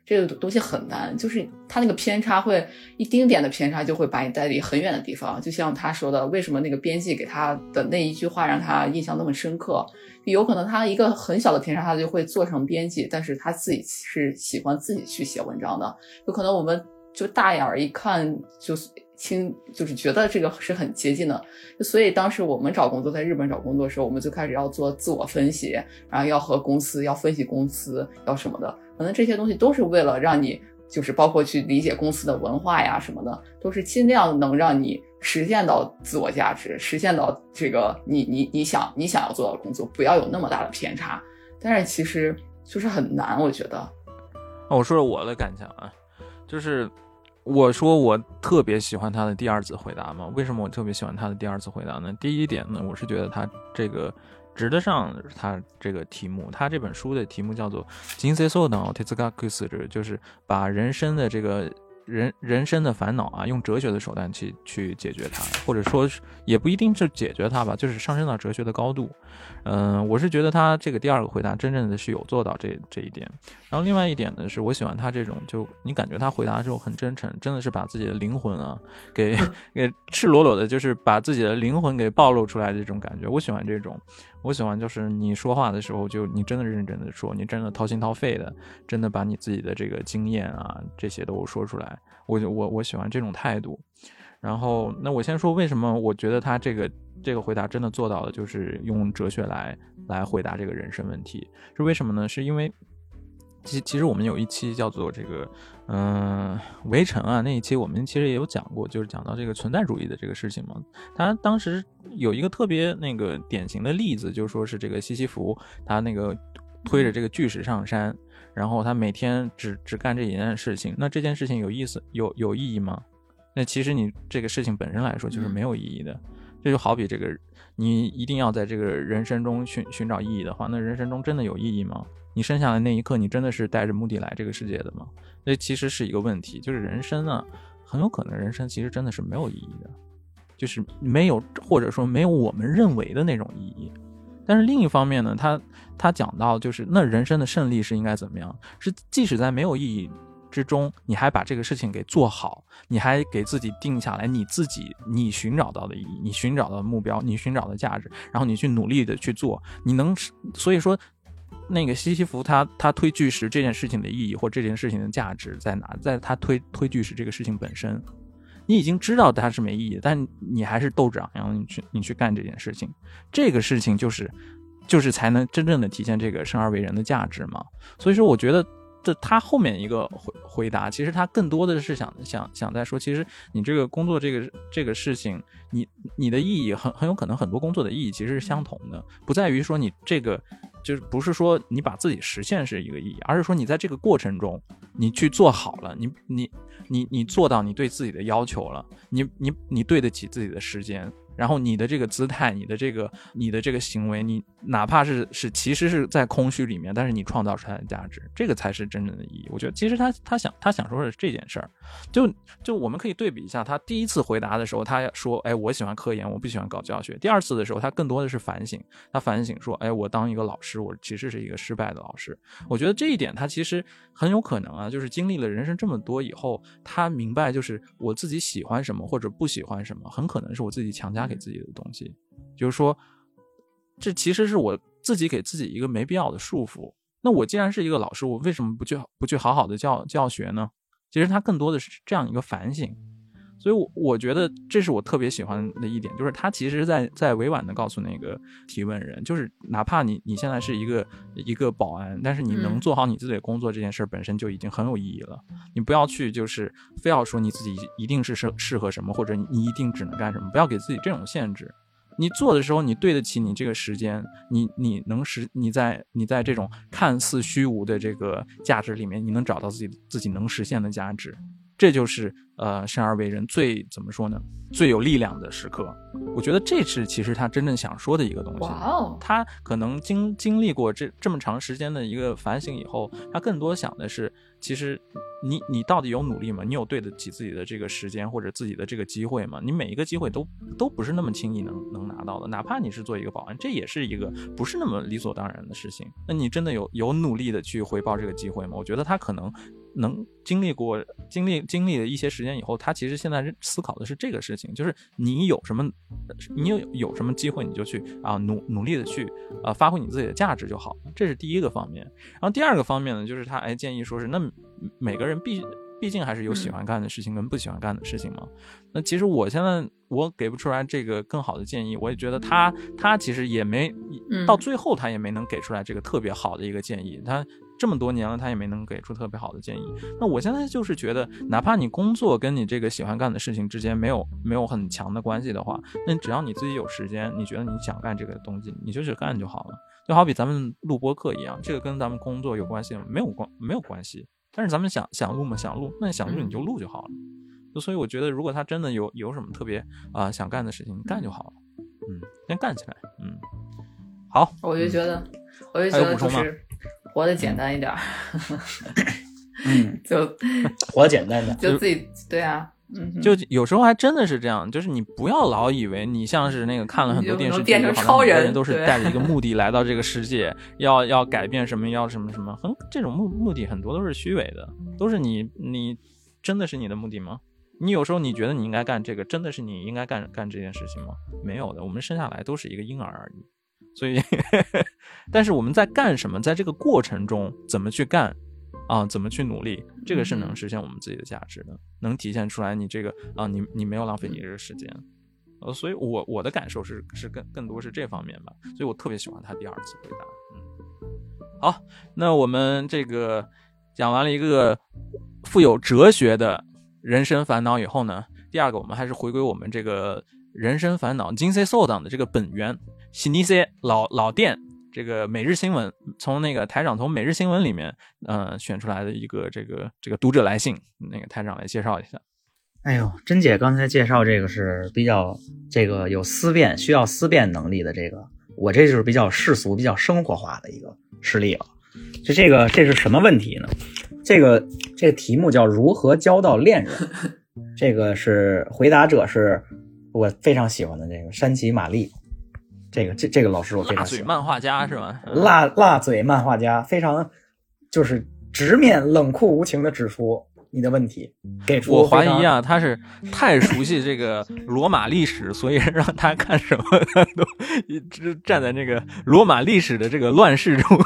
这个东西很难，就是它那个偏差会一丁点的偏差就会把你带离很远的地方。就像他说的，为什么那个编辑给他的那一句话让他印象那么深刻，有可能他一个很小的偏差他就会做成编辑，但是他自己是喜欢自己去写文章的，有可能我们就大眼一看就是觉得这个是很接近的。所以当时我们找工作，在日本找工作的时候，我们就开始要做自我分析，然后要和公司要分析公司要什么的，可能这些东西都是为了让你就是包括去理解公司的文化呀什么的，都是尽量能让你实现到自我价值，实现到这个你想要做的工作，不要有那么大的偏差。但是其实就是很难，我觉得。 我说说我的感想啊，就是我说我特别喜欢他的第二次回答嘛。为什么我特别喜欢他的第二次回答呢？第一点呢，我是觉得他这个值得上他这个题目。他这本书的题目叫做人生相談を哲学する，就是把人生的这个人生的烦恼啊，用哲学的手段去解决它，或者说也不一定是解决它吧，就是上升到哲学的高度。我是觉得他这个第二个回答真正的是有做到这一点。然后另外一点呢，是我喜欢他这种，就你感觉他回答的时候很真诚，真的是把自己的灵魂啊给赤裸裸的，就是把自己的灵魂给暴露出来的这种感觉。我喜欢这种，我喜欢就是你说话的时候，就你真的认真的说，你真的掏心掏肺的，真的把你自己的这个经验啊这些都说出来。我喜欢这种态度。然后那我先说为什么我觉得他这个回答真的做到了，就是用哲学来回答这个人生问题。是为什么呢？是因为其实我们有一期叫做这个围城啊，那一期我们其实也有讲过，就是讲到这个存在主义的这个事情嘛。他当时有一个特别那个典型的例子，就说是这个西西弗他那个推着这个巨石上山，然后他每天只干这一件事情。那这件事情有意思有意义吗？那其实你这个事情本身来说就是没有意义的。这就好比这个你一定要在这个人生中寻找意义的话，那人生中真的有意义吗？你生下来那一刻你真的是带着目的来这个世界的吗？这其实是一个问题。就是人生呢，很有可能人生其实真的是没有意义的，就是没有，或者说没有我们认为的那种意义。但是另一方面呢，他讲到就是那人生的胜利是应该怎么样，是即使在没有意义之中，你还把这个事情给做好，你还给自己定下来你寻找到的意义，你寻找到的目标，你寻找的价值，然后你去努力的去做，所以说那个西西弗他推巨石这件事情的意义或这件事情的价值在哪？在他推巨石这个事情本身。你已经知道它是没意义的，但你还是斗志昂扬，你去干这件事情，这个事情就是才能真正的体现这个生而为人的价值嘛。所以说我觉得他后面一个回答，其实他更多的是想在说，其实你这个工作这个事情，你的意义很有可能很多工作的意义其实是相同的，不在于说你这个就是不是说你把自己实现是一个意义，而是说你在这个过程中你去做好了，你做到你对自己的要求了，你对得起自己的时间。然后你的这个姿态，你的这个行为，你哪怕是其实是在空虚里面，但是你创造出来的价值，这个才是真正的意义。我觉得其实他想说的是这件事儿。就我们可以对比一下，他第一次回答的时候，他说，哎，我喜欢科研，我不喜欢搞教学。第二次的时候，他更多的是反省，他反省说，哎，我当一个老师，我其实是一个失败的老师。我觉得这一点他其实很有可能啊，就是经历了人生这么多以后，他明白就是我自己喜欢什么或者不喜欢什么，很可能是我自己强加给自己的东西，就是说这其实是我自己给自己一个没必要的束缚。那我既然是一个老师，我为什么不去好好的教学呢？其实他更多的是这样一个反省。所以我觉得这是我特别喜欢的一点，就是他其实在委婉的告诉那个提问人，就是哪怕你现在是一个保安，但是你能做好你自己的工作，这件事本身就已经很有意义了。你不要去就是非要说你自己一定是适合什么，或者你一定只能干什么，不要给自己这种限制。你做的时候，你对得起你这个时间，你在这种看似虚无的这个价值里面，你能找到自己能实现的价值。这就是生而为人最怎么说呢，最有力量的时刻。我觉得这是其实他真正想说的一个东西。他可能经历过这么长时间的一个反省以后，他更多想的是，其实你到底有努力吗？你有对得起自己的这个时间或者自己的这个机会吗？你每一个机会都不是那么轻易能拿到的，哪怕你是做一个保安，这也是一个不是那么理所当然的事情。那你真的有努力的去回报这个机会吗？我觉得他可能能经历了一些时间以后，他其实现在思考的是这个事情，就是你有什么机会，你就去努力的去发挥你自己的价值就好，这是第一个方面。然后第二个方面呢，就是他建议说是，那每个人毕竟还是有喜欢干的事情跟不喜欢干的事情嘛。那其实我现在我给不出来这个更好的建议，我也觉得他其实也没到最后他也没能给出来这个特别好的一个建议，他这么多年了他也没能给出特别好的建议。那我现在就是觉得，哪怕你工作跟你这个喜欢干的事情之间没有很强的关系的话，那只要你自己有时间，你觉得你想干这个东西，你就去干就好了。就好比咱们录播客一样，这个跟咱们工作有关系吗？没有关系。但是咱们想录吗？想录，那想录你就录就好了。所以我觉得，如果他真的有什么特别想干的事情，干就好了。先干起来。好。我就觉得就是活得简单一点。就活简单的， 就自己对啊。 就有时候还真的是这样，就是你不要老以为你像是那个看了很多电视剧， 变成超人， 好像每个人都是带着一个目的来到这个世界，要改变什么，要什么什么，这种目的很多都是虚伪的，都是你真的是你的目的吗？你有时候你觉得你应该干这个，真的是你应该干这件事情吗？没有的，我们生下来都是一个婴儿而已。所以但是我们在干什么，在这个过程中怎么去干怎么去努力，这个是能实现我们自己的价值的，能体现出来你这个你没有浪费你这个时间。所以我的感受是更多是这方面吧，所以我特别喜欢他第二次回答。好，那我们这个讲完了一个富有哲学的人生烦恼以后呢，第二个我们还是回归我们这个人生烦恼人生相談的这个本源，老舗老店，这个每日新闻，从那个台长从每日新闻里面选出来的一个这个读者来信，那个台长来介绍一下。 哎呦，珍姐刚才介绍这个是比较这个有需要思辨能力的，这个我这就是比较世俗比较生活化的一个事例了。这是什么问题呢？这个题目叫如何交到恋人，这个是回答者是我非常喜欢的这个山崎玛丽，这个老师我非常喜欢。 辣嘴漫画家是吧？ 辣嘴漫画家，非常就是直面冷酷无情的指出你的问题，给出我怀疑他是太熟悉这个罗马历史，所以让他看什么他都一直站在那个罗马历史的这个乱世中。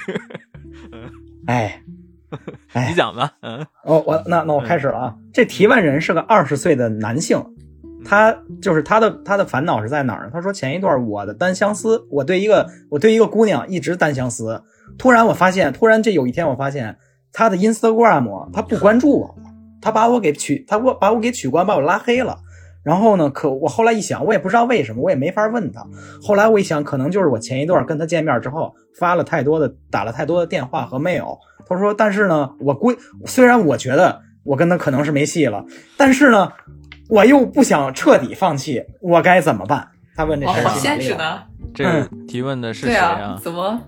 你讲吧。 那我开始了啊。这提问人是个20岁的男性，他的烦恼是在哪儿呢？他说前一段我的单相思，我对一个姑娘一直单相思，突然这有一天我发现他的 Instagram 他不关注我了，他把我给取关，把我拉黑了。然后呢，可我后来一想，我也不知道为什么，我也没法问他。后来我一想，可能就是我前一段跟他见面之后打了太多的电话和 mail。他说，但是呢，虽然我觉得我跟他可能是没戏了，但是呢，我又不想彻底放弃，我该怎么办？他问这事。 好现实的。 这个提问的是谁啊？ 怎么？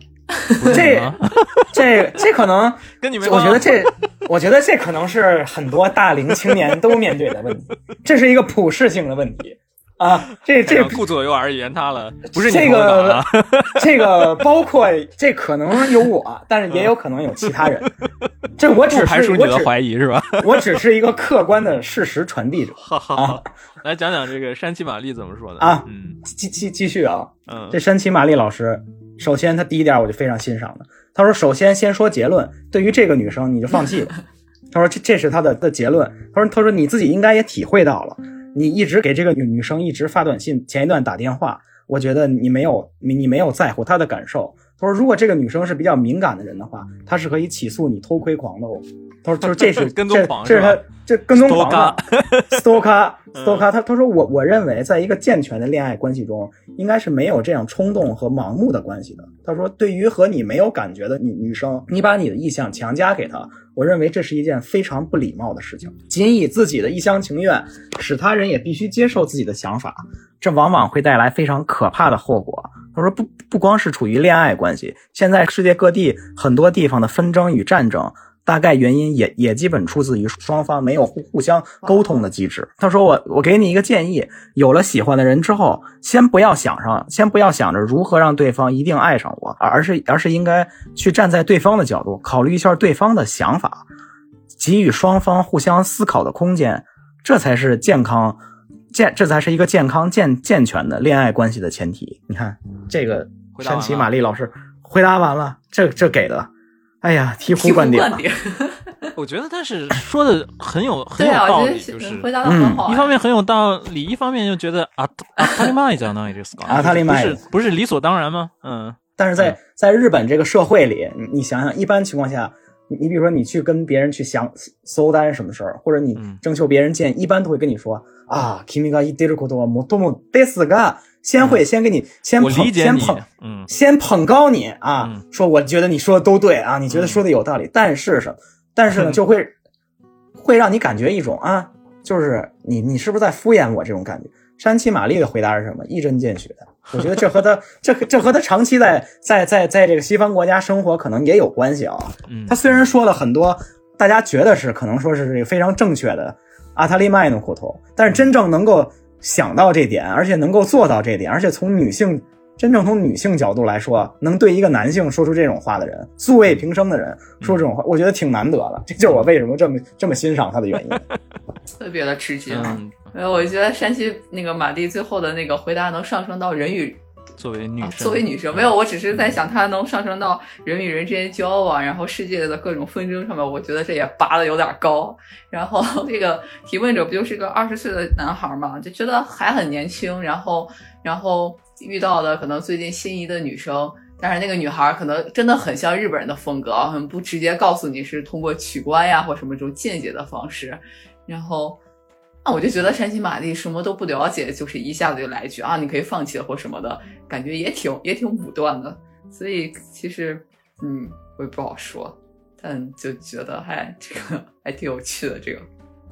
这可能跟你没关系。我觉得这可能是很多大龄青年都面对的问题，这是一个普世性的问题啊。这顾左右而言他了，不是你这个这个包括这可能有我，但是也有可能有其他人。这我只是不排除你的怀疑是吧？ 我只是一个客观的事实传递者。 好，来讲讲这个山崎玛丽怎么说的啊？继续啊。这山崎玛丽老师，首先他第一点我就非常欣赏的。他说先说结论，对于这个女生你就放弃了。他说这是他的结论。他说你自己应该也体会到了，你一直给这个女生一直发短信，前一段打电话，我觉得你没有在乎她的感受。他说如果这个女生是比较敏感的人的话，她是可以起诉你偷窥狂的哦。他说就是这是跟踪狂， 这是他这跟踪狂的 stalker。他说我认为在一个健全的恋爱关系中，应该是没有这样冲动和盲目的关系的。他说对于和你没有感觉的女生，你把你的意向强加给她，我认为这是一件非常不礼貌的事情。仅以自己的一厢情愿使他人也必须接受自己的想法，这往往会带来非常可怕的后果。他说不光是处于恋爱关系，现在世界各地很多地方的纷争与战争，大概原因也基本出自于双方没有互相沟通的机制。他说我给你一个建议，有了喜欢的人之后，先不要想着如何让对方一定爱上我，而是应该去站在对方的角度，考虑一下对方的想法。 给予双方互相思考的空间，这才是这才是一个健康健全的恋爱关系的前提。你看这个山崎玛丽老师回答完了，这给的，哎呀，醍醐灌顶。 我觉得但是说的很有道理，就是回答的很好， 一方面很有道理，一方面就觉得阿塔利麦讲那就是阿塔利麦不是理所当然吗？ 但是在日本这个社会里，你想想，一般情况下，你比如说你去跟别人去搜单什么事儿，或者你征求别人建议，一般都会跟你说啊，君が言ってることはもっともですが，先给你先捧高你啊，说我觉得你说的都对啊，你觉得说的有道理，但是呢，就会让你感觉一种啊，就是你是不是在敷衍我这种感觉。山崎玛丽的回答是什么？一针见血的。我觉得这和他长期在这个西方国家生活可能也有关系啊。他虽然说了很多大家觉得是可能说是这个非常正确的阿塔利麦のこと，但是真正能够想到这点，而且能够做到这点，而且真正从女性角度来说，能对一个男性说出这种话的人，素未平生的人说这种话，我觉得挺难得的。这就是我为什么这么欣赏他的原因。 特别的吃惊。我觉得山崎那个马蒂最后的那个回答能上升到人与作为女生没有，我只是在想他能上升到人与人之间交往，然后世界的各种纷争上面，我觉得这也拔得有点高。然后这个提问者不就是个20岁的男孩嘛，就觉得还很年轻，然后遇到的可能最近心仪的女生，但是那个女孩可能真的很像日本人的风格，很不直接告诉你是通过取关呀或什么这种间接的方式，然后我就觉得山崎玛丽什么都不了解，就是一下子就来一句啊，你可以放弃了或什么的，感觉也挺武断的。所以其实我也不好说，但就觉得这个还挺有趣的。这个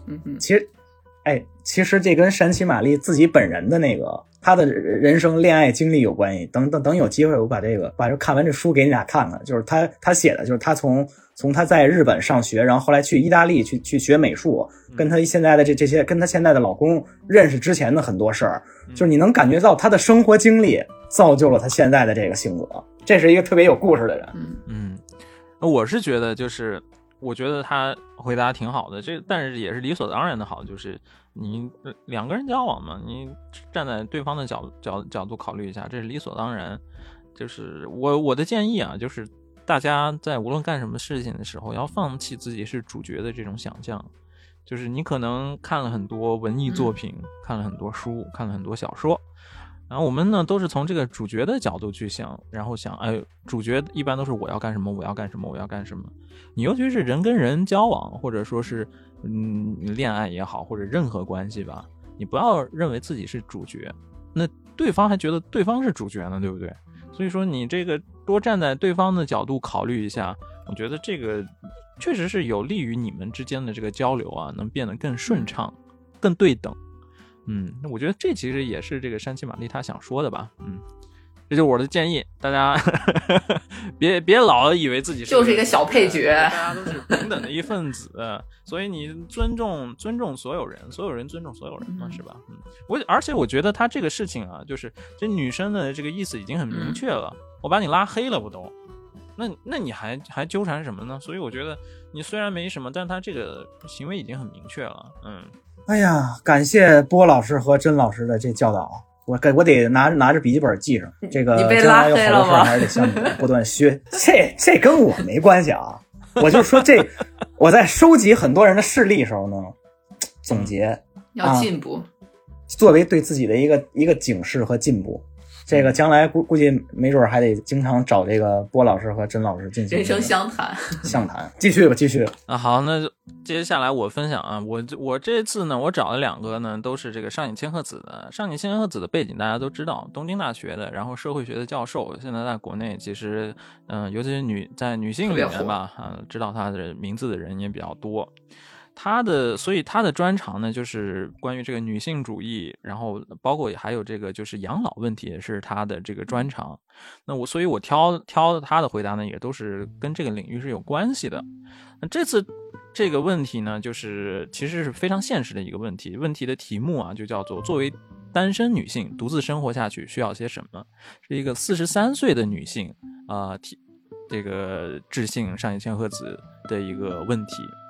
其实这跟山崎玛丽自己本人的那个他的人生恋爱经历有关系。等有机会我把这看完这书给你俩看看，就是他写的，就是他从他在日本上学，然后后来去意大利去学美术，跟他现在的这些跟他现在的老公认识之前的很多事儿，就是你能感觉到他的生活经历造就了他现在的这个性格。这是一个特别有故事的人。 我是觉得就是我觉得他回答挺好的，但是也是理所当然的好，就是你两个人交往嘛，你站在对方的角度考虑一下，这是理所当然。就是我的建议啊，就是大家在无论干什么事情的时候，要放弃自己是主角的这种想象。就是你可能看了很多文艺作品，看了很多书，看了很多小说，然后我们呢都是从这个主角的角度去想，然后想，主角一般都是我要干什么，我要干什么，我要干什么。你尤其是人跟人交往，或者说是恋爱也好，或者任何关系吧，你不要认为自己是主角，那对方还觉得对方是主角呢，对不对？所以说你这个多站在对方的角度考虑一下，我觉得这个确实是有利于你们之间的这个交流啊，能变得更顺畅，更对等。那我觉得这其实也是这个山崎玛丽他想说的吧。这就是我的建议，大家别老以为自己就是一个小配角， 大家都是平等的一份子，所以你尊重所有人，所有人尊重所有人嘛，是吧？而且我觉得他这个事情啊，就是这女生的这个意思已经很明确了，我把你拉黑了不都？那你还纠缠什么呢？所以我觉得你虽然没什么，但他这个行为已经很明确了。 哎呀，感谢波老师和甄老师的这教导，我得拿着笔记本记上。这个你被拉黑了吗？ 还是得向你不断学。这跟我没关系啊，我就说我在收集很多人的事例的时候呢，总结要进步， 作为对自己的一个警示和进步。这个将来估计没准还得经常找这个波老师和甄老师进行人生相谈。 继续吧。 好，那接下来我分享啊，我这次呢，我找了2个呢，都是这个上野千鹤子的。上野千鹤子的背景大家都知道，东京大学的，然后社会学的教授，现在在国内其实尤其是在女性里面吧，知道她的名字的人也比较多。所以他的专长呢，就是关于这个女性主义，然后包括还有这个就是养老问题也是他的这个专长。所以我挑他的回答呢，也都是跟这个领域是有关系的。那这次这个问题呢，就是其实是非常现实的一个问题。问题的题目啊，就叫做作为单身女性独自生活下去需要些什么？是一个43岁的女性这个致信上野千鹤子的一个问题。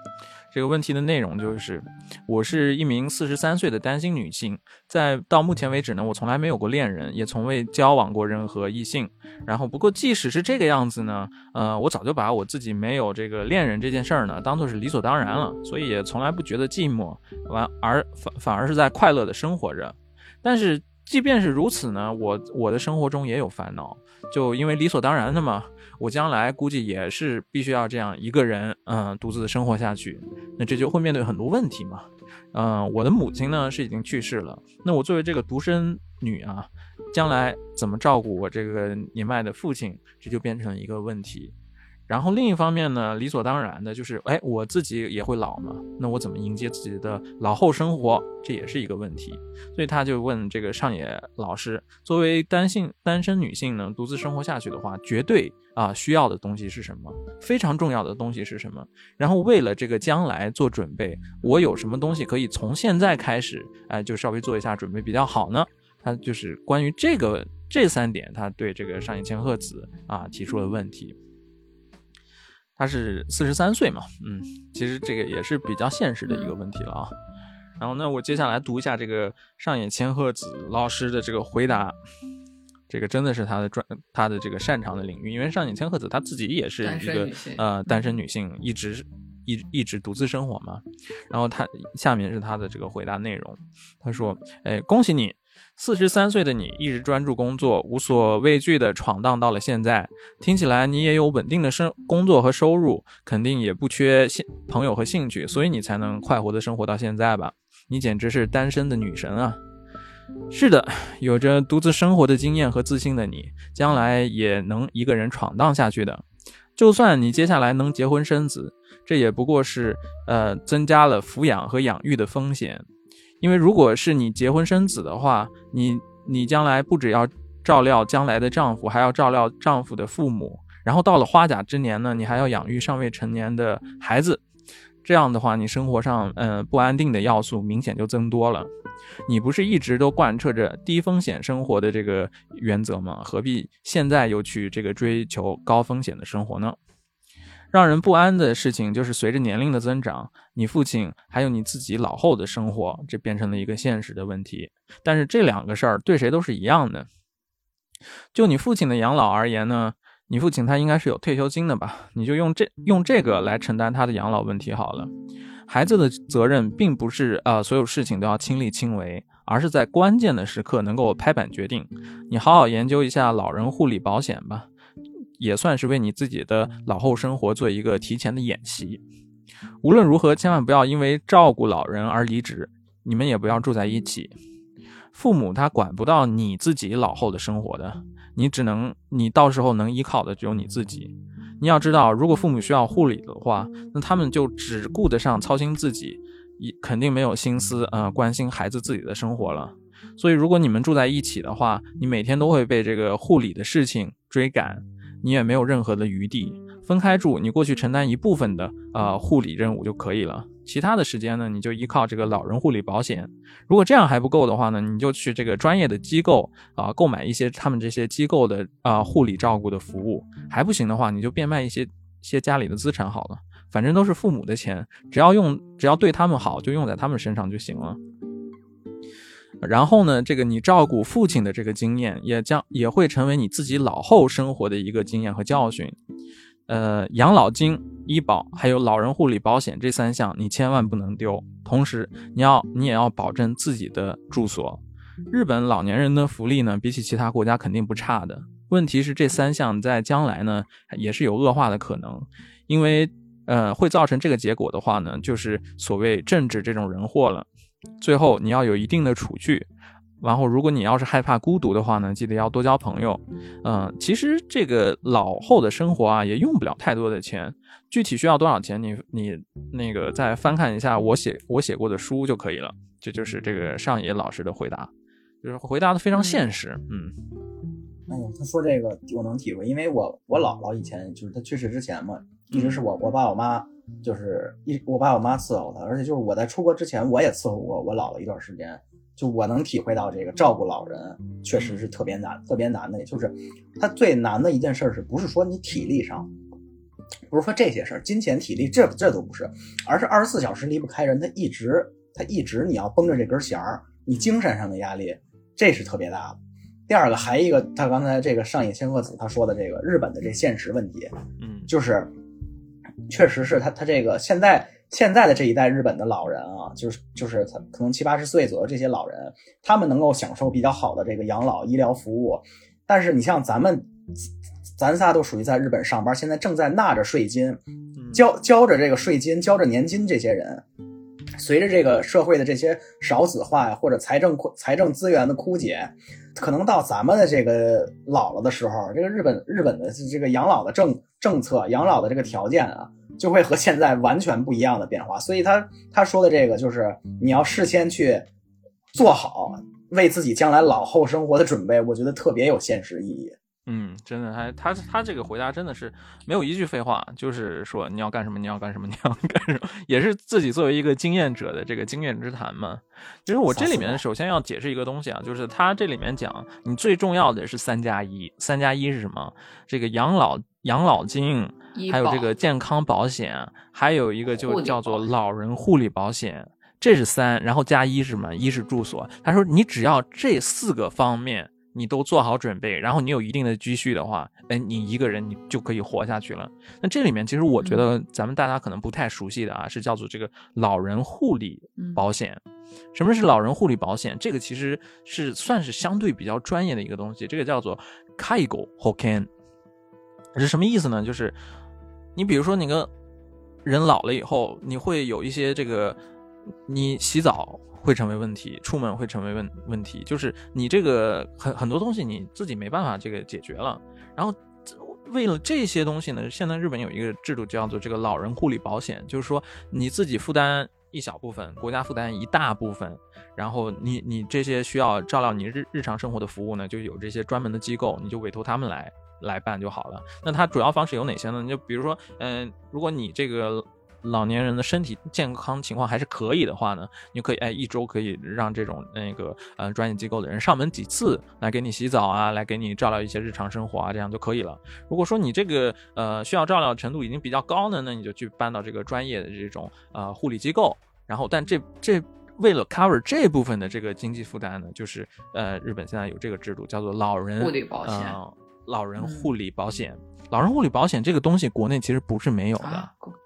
这个问题的内容就是，我是一名43岁的单身女性，到目前为止呢，我从来没有过恋人，也从未交往过任何异性。然后不过即使是这个样子呢，我早就把我自己没有这个恋人这件事儿呢当做是理所当然了，所以也从来不觉得寂寞，反而是在快乐的生活着。但是即便是如此呢，我的生活中也有烦恼，就因为理所当然的嘛，我将来估计也是必须要这样一个人独自生活下去，那这就会面对很多问题嘛。我的母亲呢是已经去世了，那我作为这个独生女啊，将来怎么照顾我这个年迈的父亲，这就变成一个问题。然后另一方面呢，理所当然的就是我自己也会老嘛，那我怎么迎接自己的老后生活，这也是一个问题。所以他就问这个上野老师，作为单身女性呢，独自生活下去的话，绝对需要的东西是什么，非常重要的东西是什么，然后为了这个将来做准备，我有什么东西可以从现在开始就稍微做一下准备比较好呢？他就是关于这3点，他对这个上野千鹤子提出了问题。他是43岁嘛，其实这个也是比较现实的一个问题了啊。然后呢，我接下来读一下这个上野千鹤子老师的这个回答，这个真的是他的这个擅长的领域，因为上野千鹤子他自己也是一个单身女性，一直独自生活嘛。然后他下面是他的这个回答内容，他说：恭喜你，43岁的你一直专注工作，无所畏惧的闯荡到了现在。听起来你也有稳定的工作和收入，肯定也不缺朋友和兴趣，所以你才能快活的生活到现在吧？你简直是单身的女神啊！是的，有着独自生活的经验和自信的你，将来也能一个人闯荡下去的。就算你接下来能结婚生子，这也不过是增加了抚养和养育的风险。因为如果是你结婚生子的话，你将来不只要照料将来的丈夫，还要照料丈夫的父母，然后到了花甲之年呢，你还要养育尚未成年的孩子。这样的话，你生活上不安定的要素明显就增多了。你不是一直都贯彻着低风险生活的这个原则吗？何必现在又去这个追求高风险的生活呢？让人不安的事情就是随着年龄的增长，你父亲还有你自己老后的生活，这变成了一个现实的问题。但是这两个事儿对谁都是一样的。就你父亲的养老而言呢，你父亲他应该是有退休金的吧，你就用这个来承担他的养老问题好了。孩子的责任并不是所有事情都要亲力亲为，而是在关键的时刻能够拍板决定。你好好研究一下老人护理保险吧，也算是为你自己的老后生活做一个提前的演习。无论如何，千万不要因为照顾老人而离职，你们也不要住在一起。父母他管不到你自己老后的生活的，你到时候能依靠的只有你自己。你要知道，如果父母需要护理的话，那他们就只顾得上操心自己，肯定没有心思关心孩子自己的生活了。所以如果你们住在一起的话，你每天都会被这个护理的事情追赶，你也没有任何的余地。分开住，你过去承担一部分的护理任务就可以了，其他的时间呢，你就依靠这个老人护理保险。如果这样还不够的话呢，你就去这个专业的机构购买一些他们这些机构的护理照顾的服务。还不行的话，你就变卖一些家里的资产好了，反正都是父母的钱，只要对他们好，就用在他们身上就行了。然后呢，这个你照顾父亲的这个经验也会成为你自己老后生活的一个经验和教训。养老金、医保还有老人护理保险这3项你千万不能丢，同时你也要保证自己的住所。日本老年人的福利呢，比起其他国家肯定不差的，问题是这3项在将来呢也是有恶化的可能，因为会造成这个结果的话呢，就是所谓政治这种人祸了。最后你要有一定的储蓄，然后如果你要是害怕孤独的话呢，记得要多交朋友。其实这个老后的生活也用不了太多的钱，具体需要多少钱你那个再翻看一下我写过的书就可以了。这就是这个上野老师的回答，就是回答的非常现实。 他说这个我能体会，因为我姥姥以前就是他去世之前嘛，一直是我爸我妈就是我爸我妈伺候他，而且就是我在出国之前我也伺候过我姥姥一段时间，就我能体会到这个照顾老人确实是特别难的，就是他最难的一件事是不是说你体力上， 不是说这些事儿，金钱体力这都不是，而是24小时离不开人，他一直你要绷着这根弦儿，你精神上的压力这是特别大的。第二个还一个，他刚才这个上野千鹤子他说的这个日本的这现实问题，就是确实是他这个现在的这一代日本的老人啊，就是可能70-80岁左右这些老人，他们能够享受比较好的这个养老医疗服务，但是你像咱仨都属于在日本上班，现在正在纳着税金，交着这个税金，交着年金，这些人随着这个社会的这些少子化呀，或者财政资源的枯竭，可能到咱们的这个老了的时候，这个日本的这个养老的政策，养老的这个条件啊，就会和现在完全不一样的变化。所以他说的这个就是你要事先去做好为自己将来老后生活的准备，我觉得特别有现实意义。 真的，他这个回答真的是没有一句废话，就是说你要干什么，你要干什么，你要干什么，也是自己作为一个经验者的这个经验之谈嘛。其实我这里面首先要解释一个东西啊，就是他这里面讲你最重要的是3+1，3+1是什么？这个养老金，还有这个健康保险，还有一个就叫做老人护理保险，这是3，然后加1是什么？1是住所。他说你只要这4个方面你都做好准备，然后你有一定的积蓄的话，你一个人你就可以活下去了。那这里面其实我觉得咱们大家可能不太熟悉的啊，是叫做这个老人护理保险。什么是老人护理保险？这个其实是算是相对比较专业的一个东西，这个叫做介護保険。是什么意思呢？就是你比如说那个人老了以后，你会有一些这个，你洗澡会成为问题，出门会成为问题，就是你这个很多东西你自己没办法这个解决了。然后为了这些东西呢，现在日本有一个制度叫做这个老人护理保险，就是说你自己负担一小部分，国家负担一大部分，然后你这些需要照料你日常生活的服务呢，就有这些专门的机构，你就委托他们来办就好了。那它主要方式有哪些呢？就比如说如果你这个老年人的身体健康情况还是可以的话呢，你可以1周可以让这种专业机构的人上门几次来给你洗澡啊，来给你照料一些日常生活啊，这样就可以了。如果说你这个需要照料程度已经比较高呢，那你就去搬到这个专业的这种护理机构。然后但这为了 cover 这部分的这个经济负担呢，就是日本现在有这个制度叫做老人护理保险。 老人护理保险，老人护理保险这个东西国内其实不是没有的，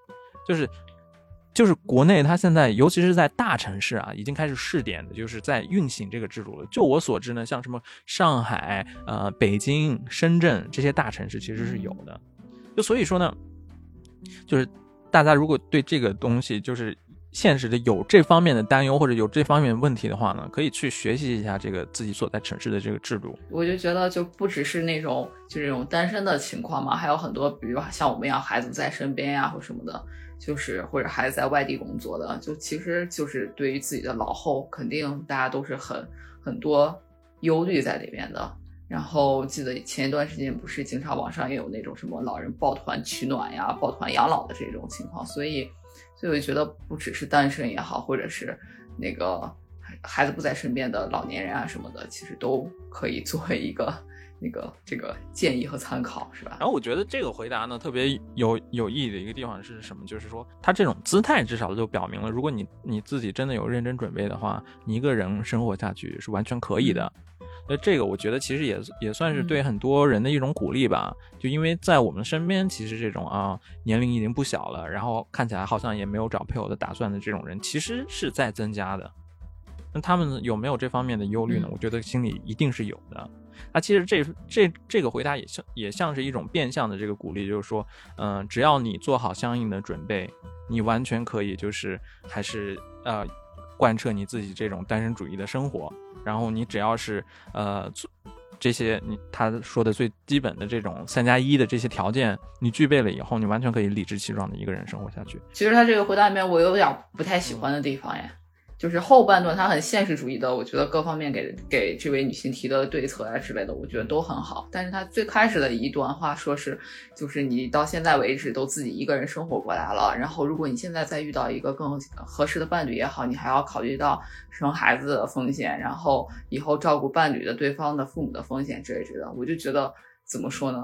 就是国内它现在尤其是在大城市啊，已经开始试点的，就是在运行这个制度了。就我所知呢，像什么上海、北京、深圳这些大城市其实是有的。就所以说呢，就是大家如果对这个东西就是现实的有这方面的担忧或者有这方面的问题的话呢，可以去学习一下这个自己所在城市的这个制度。 我就觉得就不只是那种就这种单身的情况嘛，还有很多比如像我们一样孩子在身边呀或什么的，就是或者孩子在外地工作的，就其实就是对于自己的老后肯定大家都是很多忧虑在里面的。然后记得前一段时间不是经常网上也有那种什么老人抱团取暖呀抱团养老的这种情况，所以我就觉得不只是单身也好，或者是那个孩子不在身边的老年人啊什么的，其实都可以作为一个这个建议和参考，是吧？ 然后我觉得这个回答呢特别有意义的一个地方是什么？就是说他这种姿态至少就表明了，如果你自己真的有认真准备的话，你一个人生活下去是完全可以的。那这个我觉得其实也算是对很多人的一种鼓励吧。就因为在我们身边，其实这种年龄已经不小了，然后看起来好像也没有找配偶的打算的这种人，其实是在增加的。那他们有没有这方面的忧虑呢？我觉得心里一定是有的。其实这个回答也像是一种变相的这个鼓励，就是说，只要你做好相应的准备，你完全可以就是还是贯彻你自己这种单身主义的生活。然后你只要是这些他说的最基本的这种3+1的这些条件你具备了以后，你完全可以理直气壮的一个人生活下去。 其实他这个回答里面我有点不太喜欢的地方呀，就是后半段他很现实主义的，我觉得各方面给这位女性提的对策啊之类的，我觉得都很好。但是他最开始的一段话说是，就是你到现在为止都自己一个人生活过来了，然后如果你现在再遇到一个更合适的伴侣也好，你还要考虑到生孩子的风险，然后以后照顾伴侣的对方的父母的风险之类的。我就觉得怎么说呢，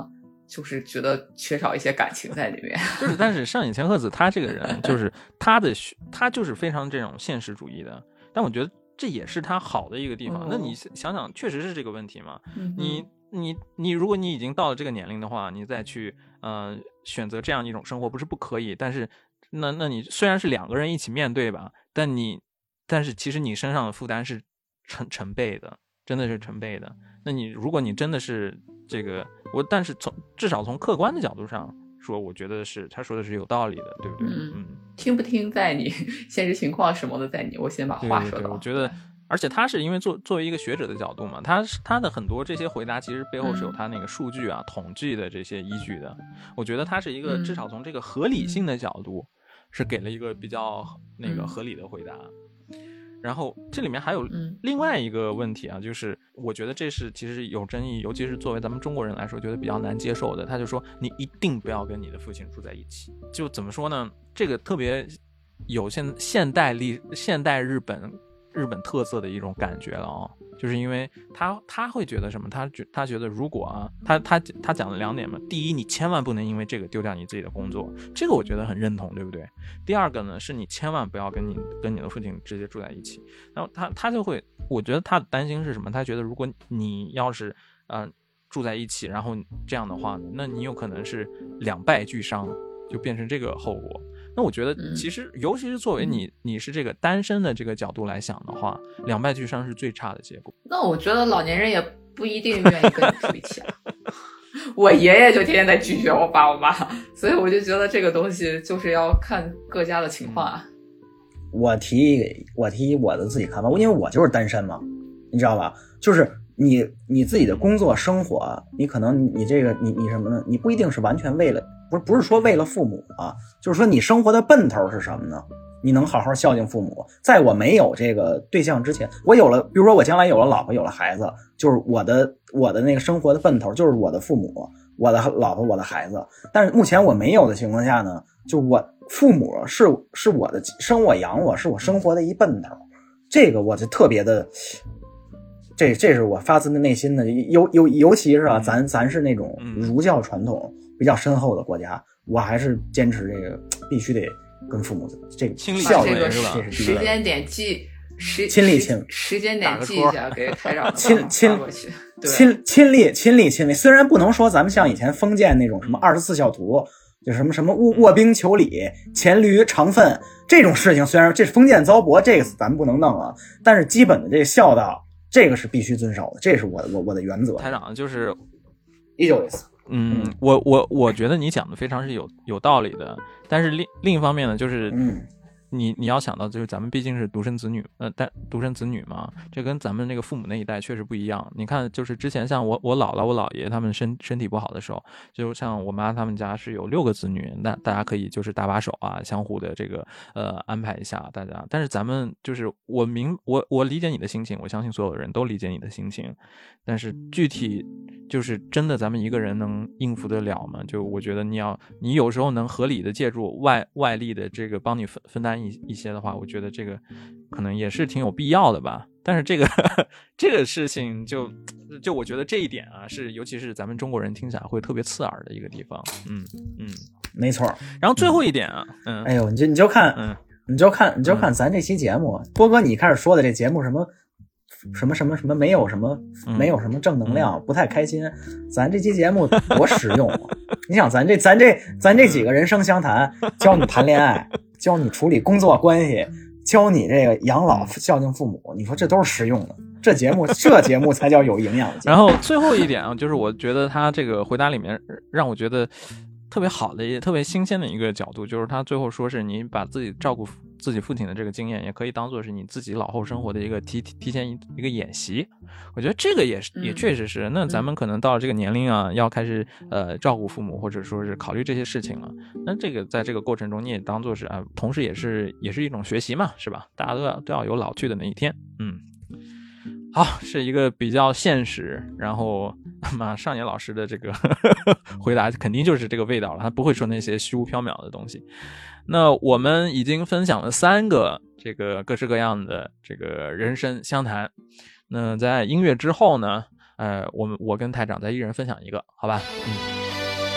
就是觉得缺少一些感情在里面。 就是，但是上野千鹤子他这个人，就是他就是非常这种现实主义的，但我觉得这也是他好的一个地方。那你想想，确实是这个问题嘛？你如果你已经到了这个年龄的话，你再去选择这样一种生活，不是不可以，但是那你虽然是两个人一起面对吧，但是其实你身上的负担是成倍的，真的是成倍的。那如果你真的是这个但是至少从客观的角度上说，我觉得是他说的是有道理的，对不对？ 听不听在你，现实情况什么的在你。我先把话说到。 对，我觉得，而且他是因为作为一个学者的角度嘛，他的很多这些回答其实背后是有他那个数据啊、统计的这些依据的。我觉得他是一个至少从这个合理性的角度是给了一个比较那个合理的回答。然后这里面还有另外一个问题啊，就是我觉得这是其实有争议，尤其是作为咱们中国人来说觉得比较难接受的。他就说你一定不要跟你的父亲住在一起。就怎么说呢，这个特别有现代日本特色的一种感觉了啊，就是因为他会觉得什么，他觉得如果啊，他讲了2点嘛，第一，你千万不能因为这个丢掉你自己的工作，这个我觉得很认同，对不对？第二个呢，是你千万不要跟你的父亲直接住在一起。然后他就会，我觉得他的担心是什么？他觉得如果你要是住在一起，然后这样的话呢，那你有可能是两败俱伤，就变成这个后果。那我觉得其实尤其是作为你是这个单身的这个角度来想的话，两败俱伤是最差的结果。 那我觉得老年人也不一定愿意跟你住一起啊。我爷爷就天天在拒绝我爸我妈，所以我就觉得这个东西就是要看各家的情况啊。 我提我的自己看法，因为我就是单身嘛，你知道吧？就是你自己的工作生活，你可能你这个你什么呢？你不一定是完全为了不是说为了父母啊，就是说你生活的奔头是什么呢？你能好好孝敬父母。在我没有这个对象之前，我有了，比如说我将来有了老婆有了孩子，就是我的那个生活的奔头就是我的父母、我的老婆、我的孩子。但是目前我没有的情况下呢，就我父母是我的生我养我，是我生活的一奔头。这个我就特别的，这是我发自内心的，尤其是啊，咱是那种儒教传统比较深厚的国家，我还是坚持这个必须得跟父母这个孝敬是吧？ 时间点记亲历， 时间点记一下，给台长亲历。虽然不能说咱们像以前封建那种什么24孝图，就什么卧冰求鲤、黔驴肠粪这种事情，虽然这是封建糟粕，这个咱们不能弄啊，但是基本的这个孝道，这个是必须遵守的，这是我的原则。 台长就是依旧是。 我觉得你讲的非常是有道理的，但是另一方面呢，就是你要想到，就是咱们毕竟是独生子女，但独生子女嘛，这跟咱们那个父母那一代确实不一样。你看，就是之前像我姥姥、我姥爷他们身体不好的时候，就像我妈他们家是有6个子女，那大家可以就是搭把手啊，相互的这个安排一下大家。但是咱们就是我理解你的心情，我相信所有人都理解你的心情，但是具体就是真的咱们一个人能应付得了吗？就我觉得你有时候能合理的借助外力的这个帮你分担一些的话，我觉得这个可能也是挺有必要的吧。但是这个事情就我觉得这一点啊，是尤其是咱们中国人听起来会特别刺耳的一个地方。 没错。 然后最后一点啊， 哎呦，你就看咱这期节目，波哥你开始说的这节目什么没有什么正能量，不太开心。咱这期节目多实用啊！你想咱这几个人生相谈，教你谈恋爱，教你处理工作关系，教你这个养老孝敬父母，你说这都是实用的。这节目才叫有营养的。 然后最后一点啊，就是我觉得他这个回答里面让我觉得特别好的、也特别新鲜的一个角度，就是他最后说是你把自己照顾自己父亲的这个经验，也可以当做是你自己老后生活的一个提前一个演习。我觉得这个也确实是。那咱们可能到了这个年龄啊，要开始照顾父母，或者说是考虑这些事情了。那这个在这个过程中，你也当做是啊，同时也是一种学习嘛，是吧？大家都要有老去的那一天。好，是一个比较现实，然后上野老师的这个回答肯定就是这个味道了，他不会说那些虚无缥缈的东西。那我们已经分享了3个这个各式各样的这个人生相谈。那在音乐之后呢，我跟台长再一人分享一个，好吧？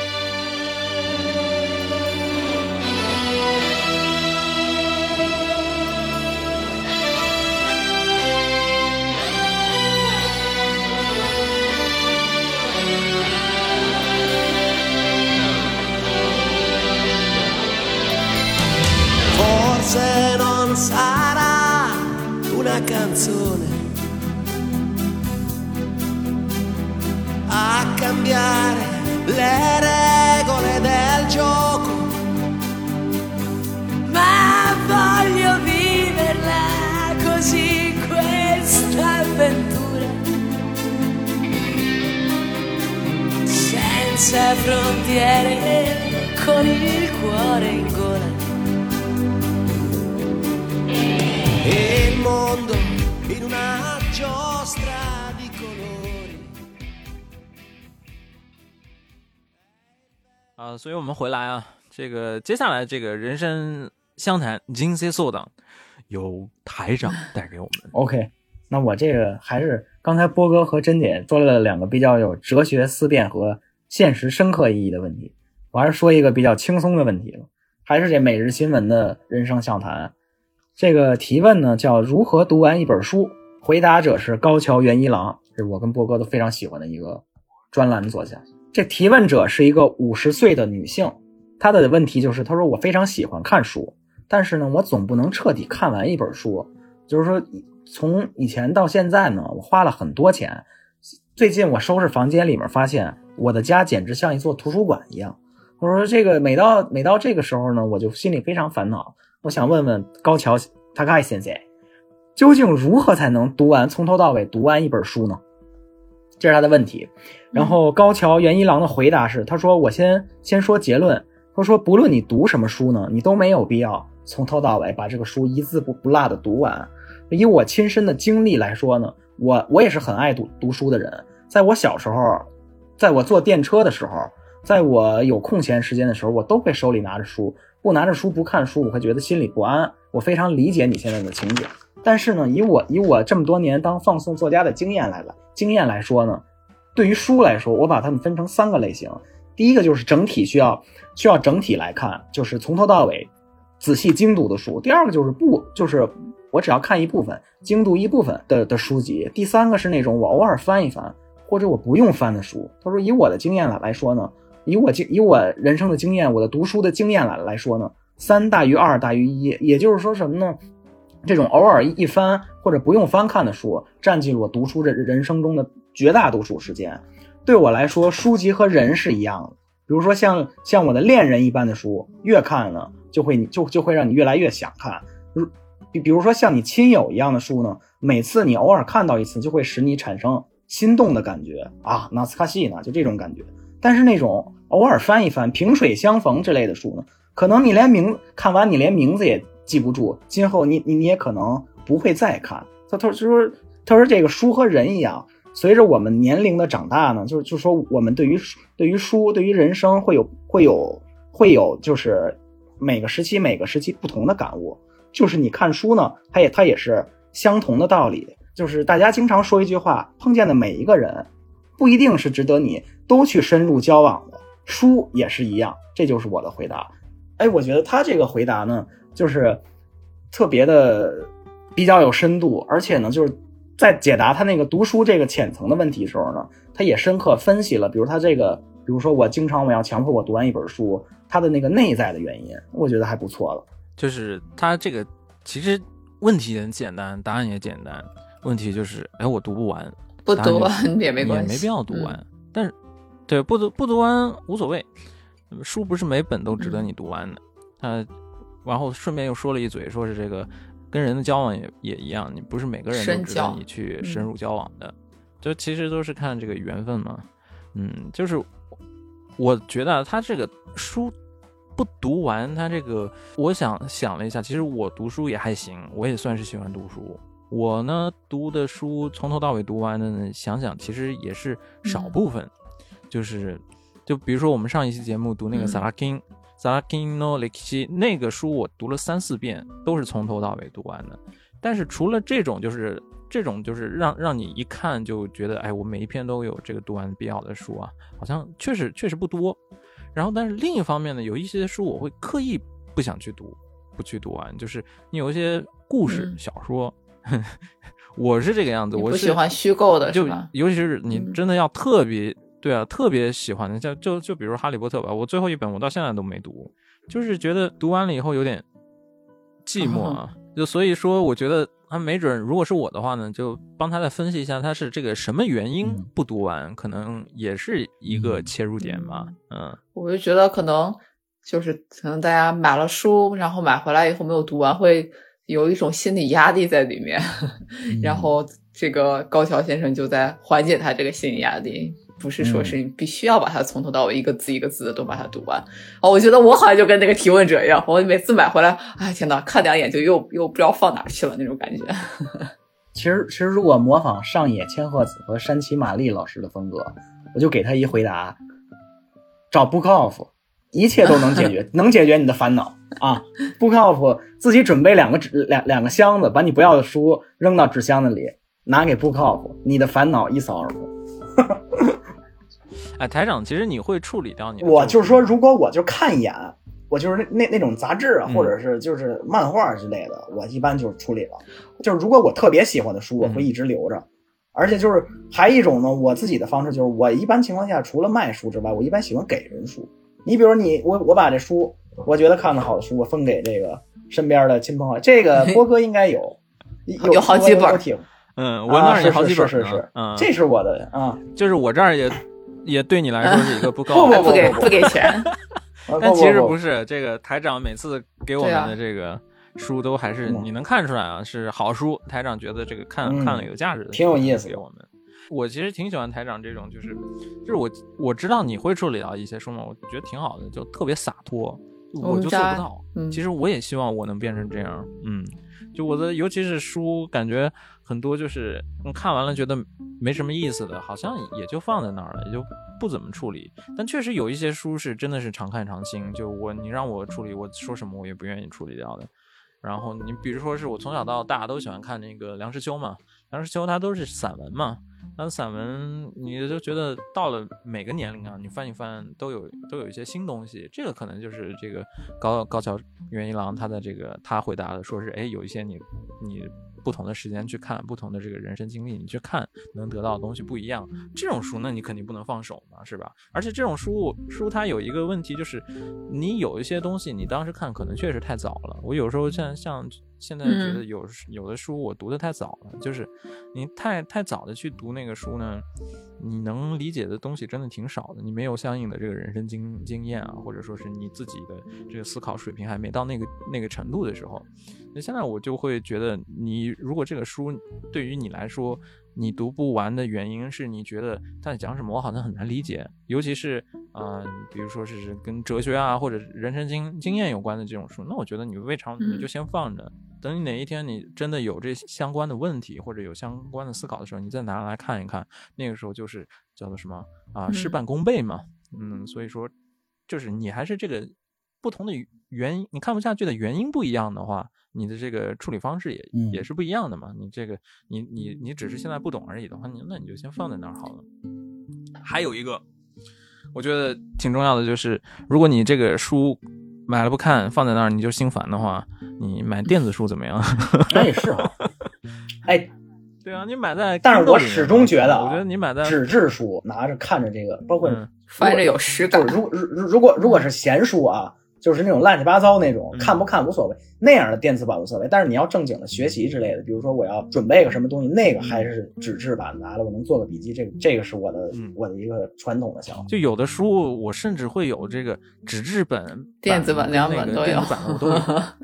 una canzone a cambiare le regole del gioco, ma voglio viverla così questa avventura, senza frontiere, con il cuore in gola. E il mondo in una giostra di colori。 所以我们回来啊，这个接下来这个人生相谈人生相談由台长带给我们。 OK， 那我这个还是刚才波哥和珍姐说了两个比较有哲学思辨和现实深刻意义的问题，我还是说一个比较轻松的问题了，还是这每日新闻的人生相谈。这个提问呢叫如何读完一本书，回答者是高桥元一郎，是我跟波哥都非常喜欢的一个专栏作家。这提问者是一个50岁的女性，她的问题就是她说我非常喜欢看书，但是呢我总不能彻底看完一本书，就是说从以前到现在呢我花了很多钱，最近我收拾房间里面发现我的家简直像一座图书馆一样。我说这个每到这个时候呢我就心里非常烦恼，我想问问高桥Takai先生，究竟如何才能从头到尾读完一本书呢？这是他的问题。然后高桥元一郎的回答是，他说我先说结论，他说不论你读什么书呢，你都没有必要从头到尾把这个书一字不落的读完。以我亲身的经历来说呢，我也是很爱读书的人，在我小时候，在我坐电车的时候，在我有空闲时间的时候，我都会手里拿着书，不拿着书不看书，我会觉得心里不安。我非常理解你现在的情景，但是呢，以我这么多年当放送作家的经验来说呢，对于书来说，我把它们分成3个类型。第一个就是整体需要整体来看，就是从头到尾仔细精读的书。第二个就是我只要看一部分，精读一部分的书籍。第三个是那种我偶尔翻一翻，或者我不用翻的书。他说以我的经验来说呢，以我人生的经验，我的读书的经验来说呢，3大于2大于1，也就是说什么呢？这种偶尔一翻或者不用翻看的书，占据了我读书的人生中的绝大多数时间。对我来说，书籍和人是一样的。比如说像我的恋人一般的书，越看呢就会让你越来越想看。比如说像你亲友一样的书呢，每次你偶尔看到一次，就会使你产生心动的感觉啊，那斯卡西呢，就这种感觉。但是那种偶尔翻一翻萍水相逢之类的书呢，可能你看完你连名字也记不住，今后你也可能不会再看。他说这个书和人一样，随着我们年龄的长大呢，就说我们对于书对于人生会有就是每个时期不同的感悟。就是你看书呢，它也是相同的道理。就是大家经常说一句话，碰见的每一个人不一定是值得你都去深入交往的，书也是一样。这就是我的回答。我觉得他这个回答呢，就是特别的比较有深度，而且呢，就是在解答他那个读书这个浅层的问题的时候呢，他也深刻分析了，比如说我要强迫我读完一本书，他的那个内在的原因，我觉得还不错了。 就是他这个其实问题很简单，答案也简单。问题就是我读不完， 不读完也没关系， 也没必要读完。但是对不读完无所谓，书不是每本都值得你读完的。然后顺便又说了一嘴，说是这个跟人的交往也一样，你不是每个人都值得你去深入交往的，就其实都是看这个缘分嘛。就是我觉得他这个书不读完，他这个我想了一下，其实我读书也还行，我也算是喜欢读书。我呢读的书从头到尾读完的呢，想想其实也是少部分。就比如说我们上一期节目读那个萨拉金no Lekishi 那个书，我读了3-4遍，都是从头到尾读完的。但是除了这种就是让你一看就觉得我每一篇都有这个读完必要的书啊，好像确实不多。然后但是另一方面呢，有一些书我会刻意不想去读，不去读完。就是你有一些故事小说我是这个样子，我不喜欢虚构的是吧？ 尤其是你真的要特别特别喜欢的，就比如哈利波特吧，我最后一本我到现在都没读，就是觉得读完了以后有点寂寞啊。就所以说我觉得他没准如果是我的话呢，就帮他再分析一下他是这个什么原因不读完，可能也是一个切入点吧。 我就觉得可能大家买了书，然后买回来以后没有读完，会有一种心理压力在里面，然后这个高桥先生就在缓解他这个心理压力。不是说是你必须要把它从头到尾一个字一个字的都把它读完。我觉得我好像就跟那个提问者一样，我每次买回来，哎天哪，看两眼就又不知道放哪儿去了那种感觉。 其实如果模仿上野千鹤子和山崎玛丽老师的风格，我就给他一回答：找 Bookoff， 一切都能解决，能解决你的烦恼啊 ！Bookoff 自己准备两个箱子，把你不要的书扔到纸箱子里，拿给 Bookoff， 你的烦恼一扫而空。 哎，台长，其实你会处理掉你的。 我就是说，如果我就看一眼，我就是那种杂志啊，或者是就是漫画之类的，我一般就处理了。就是如果我特别喜欢的书，我会一直留着。而且就是还一种呢，我自己的方式就是，我一般情况下除了卖书之外，我一般喜欢给人书。你比如我把这书，我觉得看的好的书，我分给这个身边的亲朋好友。这个波哥应该有好几本。 我那儿也好几本。 是，这是我的啊， 就是我这儿也对你来说是一个不高不给钱。 但其实不是，这个台长每次给我们的这个书都还是你能看出来啊，是好书。台长觉得这个看了有价值的， 挺有意思给我们。我其实挺喜欢台长这种，就是我知道你会处理到一些书嘛，我觉得挺好的，就特别洒脱，我就做不到。其实我也希望我能变成这样。就我的尤其是书，感觉很多就是看完了觉得没什么意思的，好像也就放在那儿了，也就不怎么处理。但确实有一些书是真的是常看常新，就你让我处理，我说什么我也不愿意处理掉的。然后你比如说是我从小到大都喜欢看那个梁实秋嘛，梁实秋他都是散文嘛，那散文你就觉得到了每个年龄啊，你翻一翻都有一些新东西。这个可能就是这个高桥源一郎他的这个他回答的，说是有一些你不同的时间去看，不同的这个人生经历你去看，能得到的东西不一样。这种书呢你肯定不能放手嘛，是吧？而且这种书它有一个问题，就是你有一些东西你当时看可能确实太早了。我有时候像现在觉得有的书我读得太早了，就是你太早的去读那个书呢，你能理解的东西真的挺少的，你没有相应的这个人生经验啊，或者说是你自己的这个思考水平还没到那个程度的时候。那现在我就会觉得，你如果这个书对于你来说你读不完的原因是你觉得他在讲什么我好像很难理解，尤其是比如说是跟哲学啊或者人生经验有关的这种书，那我觉得你未尝你就先放着，等你哪一天你真的有这相关的问题或者有相关的思考的时候，你再拿来看一看，那个时候就是叫做什么事半功倍嘛。所以说就是你还是这个不同的原因，你看不下去的原因不一样的话，你的这个处理方式也是不一样的嘛。你这个你只是现在不懂而已的话，那你就先放在那儿好了。还有一个我觉得挺重要的，就是如果你这个书买了不看放在那儿你就心烦的话，你买电子书怎么样？ 那也是啊。 对啊，你买在， 但是我始终觉得， 我觉得你买在纸质书拿着看着这个，包括翻着有实感。 如果是闲书啊，就是那种乱七八糟那种，看不看无所谓，那样的电子版无所谓。但是你要正经的学习之类的，比如说我要准备个什么东西，那个还是纸质版拿了，我能做个笔记，这个是我的一个传统的想法。 就有的书我甚至会有这个纸质本、 电子版两本都有， 电子版我都有。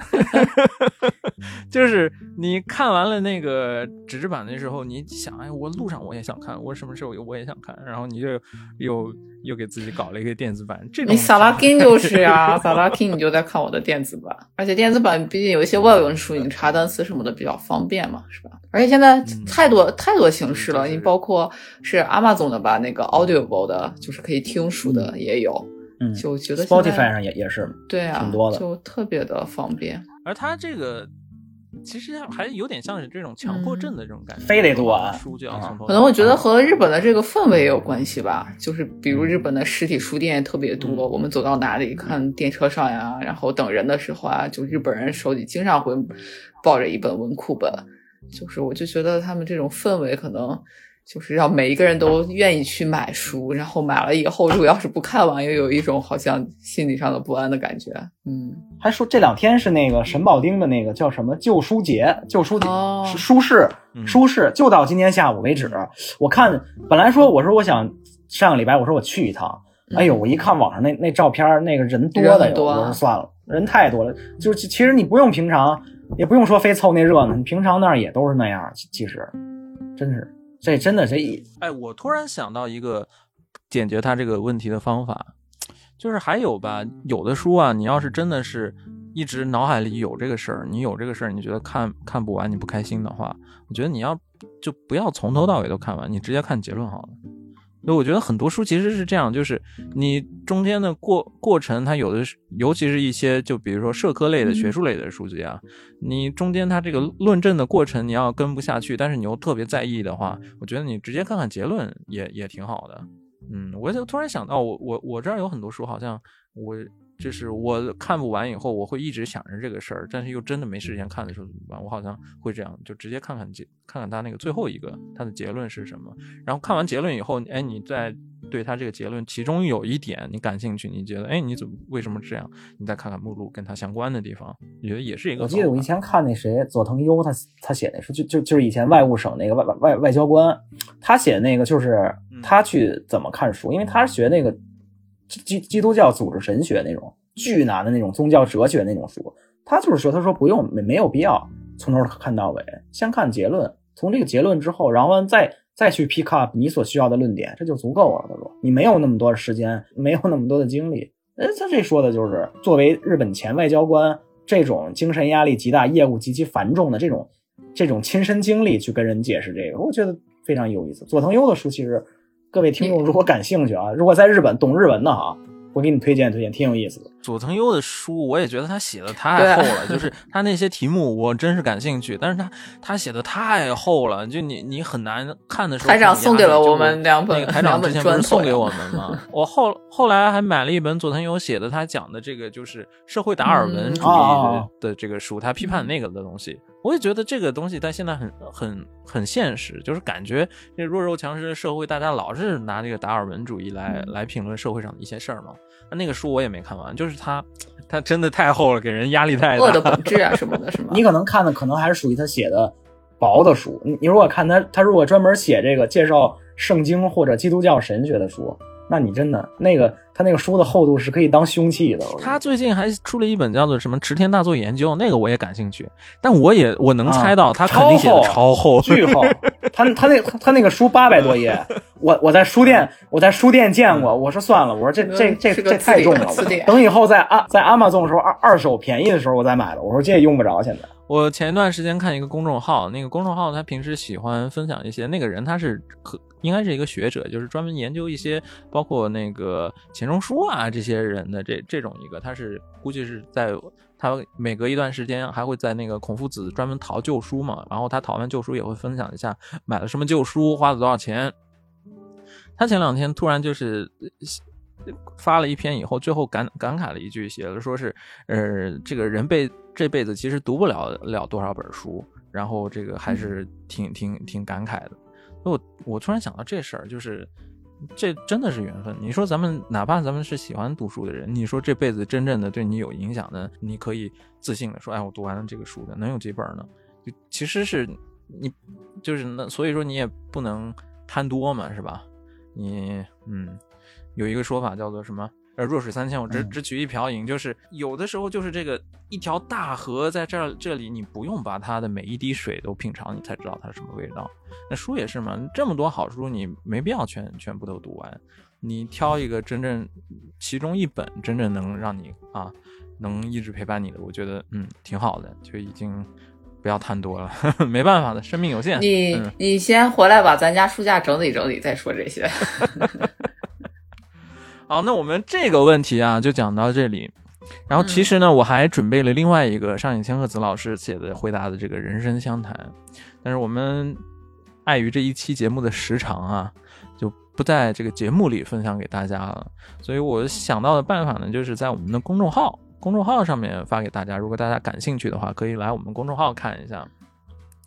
就是你看完了那个纸质版的时候，你想，我路上我也想看，我什么时候我也想看，然后你就又给自己搞了一个电子版。这种你萨拉金就是呀，萨拉金你就在看我的电子版，而且电子版毕竟有一些外文书，你查单词什么的比较方便嘛，是吧？而且现在太多形式了，你包括是 Amazon 的吧，那个 Audible 的，就是可以听书的也有。就觉得 Spotify 上也是， 对啊， 挺多的， 就特别的方便。 而它这个其实还有点像是这种强迫症的这种感觉， 非得读完书就要从头。 可能我觉得和日本的这个氛围也有关系吧，就是比如日本的实体书店特别多，我们走到哪里看电车上呀，然后等人的时候啊，就日本人手里经常会抱着一本文库本，就是我就觉得他们这种氛围可能就是让每一个人都愿意去买书，然后买了以后，如果要是不看完，又有一种好像心理上的不安的感觉。 还说这2天是那个沈保丁的那个叫什么旧书节，书市就到今天下午为止。我看本来说我说我想上个礼拜我说我去一趟，哎呦，我一看网上那照片，那个人多的有，我说算了，人太多了。就是其实你不用平常，也不用说非凑那热闹，你平常那儿也都是那样。其实真是。这真的我突然想到一个解决他这个问题的方法，就是还有吧，有的书啊，你要是真的是一直脑海里有这个事儿，你觉得看不完，你不开心的话，我觉得你就不要从头到尾都看完，你直接看结论好了。所以我觉得很多书其实是这样，就是你中间的过程，它有的尤其是一些就比如说社科类的学术类的书籍啊，你中间它这个论证的过程你要跟不下去，但是你又特别在意的话，我觉得你直接看看结论也挺好的。我就突然想到我这儿有很多书，好像我看不完以后，我会一直想着这个事儿，但是又真的没时间看的时候怎么办？我好像会这样，就直接看看他那个最后一个他的结论是什么，然后看完结论以后，你再对他这个结论其中有一点你感兴趣，你觉得你为什么这样？你再看看目录跟他相关的地方，我觉得也是一个。 我记得我以前看那谁佐藤优他写那书，就是以前外务省那个外交官，他写的那个就是他去怎么看书，因为他是学那个基督教组织神学那种巨难的那种宗教哲学那种书，他就是说，他说不用，没有必要从头看到尾，先看结论，从这个结论之后，然后再去 pick up 你所需要的论点，这就足够了。他说你没有那么多的时间，没有那么多的精力。他这说的就是作为日本前外交官，这种精神压力极大、业务极其繁重的这种亲身经历去跟人解释这个，我觉得非常有意思。佐藤优的书其实各位听众如果感兴趣啊，如果在日本懂日文的啊，我给你推荐，挺有意思的。 佐藤优的书我也觉得他写的太厚了，就是他那些题目我真是感兴趣，但是他写的太厚了，就你很难看的时候。 台长送给了我们2本， 那个台长之前不是送给我们吗？我后来还买了一本佐藤优写的，他讲的这个就是社会达尔文主义的这个书，他批判那个的东西。我也觉得这个东西在现在很现实，就是感觉这弱肉强食的社会，大家老是拿这个达尔文主义来评论社会上的一些事儿嘛。那个书我也没看完，就是它真的太厚了，给人压力太大。 恶的本质啊什么的，是吗？ 你可能看的可能还是属于他写的薄的书。你如果看他如果专门写这个介绍圣经或者基督教神学的书，那你真的他那个书的厚度是可以当凶器的。 他最近还出了一本叫做什么《池田大作研究》，那个我也感兴趣，但我能猜到他肯定写的超厚， 巨厚。他那个书800多页，我在书店见过，我说算了，我说这太重了，等以后在 Amazon 的时候二手便宜的时候我再买了，我说这也用不着现在。 我前一段时间看一个公众号，那个公众号他平时喜欢分享一些，那个人他是应该是一个学者，就是专门研究一些包括那个钱钟书啊这些人的这种一个，他是估计是在他每隔一段时间还会在那个孔夫子专门淘旧书嘛，然后他淘完旧书也会分享一下买了什么旧书，花了多少钱。他前2天突然就是发了一篇以后，最后感慨了一句，写了说是这个人这辈子其实读不了多少本书，然后这个还是挺感慨的。我突然想到这事儿，就是这真的是缘分。你说哪怕咱们是喜欢读书的人，你说这辈子真正的对你有影响的，你可以自信的说，我读完了这个书的能有几本呢？其实是你就是所以说你也不能贪多嘛，是吧？你有一个说法叫做什么？弱水三千，我只取一瓢饮，就是有的时候就是这个一条大河在这里，你不用把它的每一滴水都品尝，你才知道它是什么味道。那书也是嘛，这么多好书，你没必要全部都读完，你挑一个真正其中一本真正能让你能一直陪伴你的，我觉得挺好的，就已经不要贪多了，没办法的，生命有限。 你先回来把咱家书架整理整理再说这些。 好，那我们这个问题啊就讲到这里。然后其实呢，我还准备了另外一个上野千鹤子老师写的回答的这个人生相谈，但是我们碍于这一期节目的时长啊，就不在这个节目里分享给大家了。所以我想到的办法呢，就是在我们的公众号上面发给大家，如果大家感兴趣的话，可以来我们公众号看一下。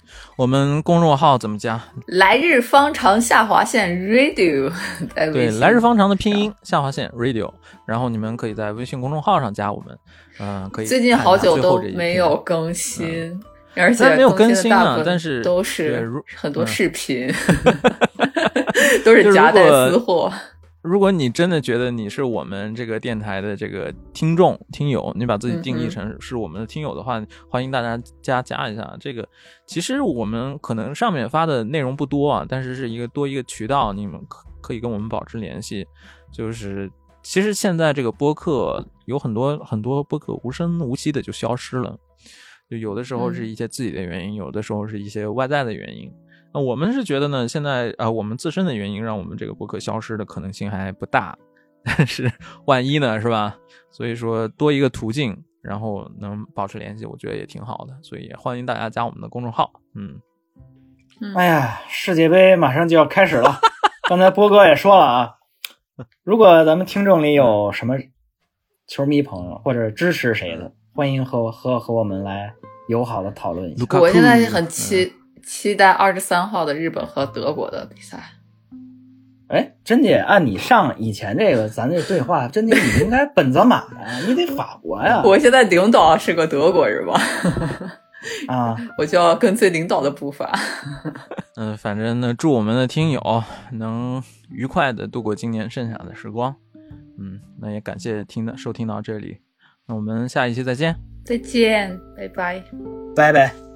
我们公众号怎么加？ 来日方长_radio 在微对， 信来日方长的拼音_radio，然后你们可以在微信公众号上加我们，可以。 最近好久都没有更新，而且没有更新啊， 的大部分但是都是很多视频，都是夹带私货。 如果你真的觉得你是我们这个电台的这个听友，你把自己定义成是我们的听友的话，欢迎大家加一下。这个其实我们可能上面发的内容不多啊，但是是一个渠道，你们可以跟我们保持联系。就是其实现在这个播客有很多播客无声无息的就消失了，就有的时候是一些自己的原因，有的时候是一些外在的原因。那我们是觉得呢，现在我们自身的原因让我们这个播客消失的可能性还不大，但是万一呢，是吧？所以说多一个途径，然后能保持联系，我觉得也挺好的。所以也欢迎大家加我们的公众号。 哎呀，世界杯马上就要开始了，刚才波哥也说了啊，如果咱们听众里有什么球迷朋友或者支持谁的，欢迎和我们来友好的讨论一下。 我现在很期待23号的日本和德国的比赛。 哎，珍姐，按你上以前这个咱这对话，珍姐你应该本泽马呀，你得法国呀。 我现在领导是个德国人吧？ 啊， 我就要跟随领导的步伐。 反正呢，祝我们的听友能愉快的度过今年剩下的时光。那也感谢收听到这里，那我们下一期再见。 再见，拜拜， 拜拜。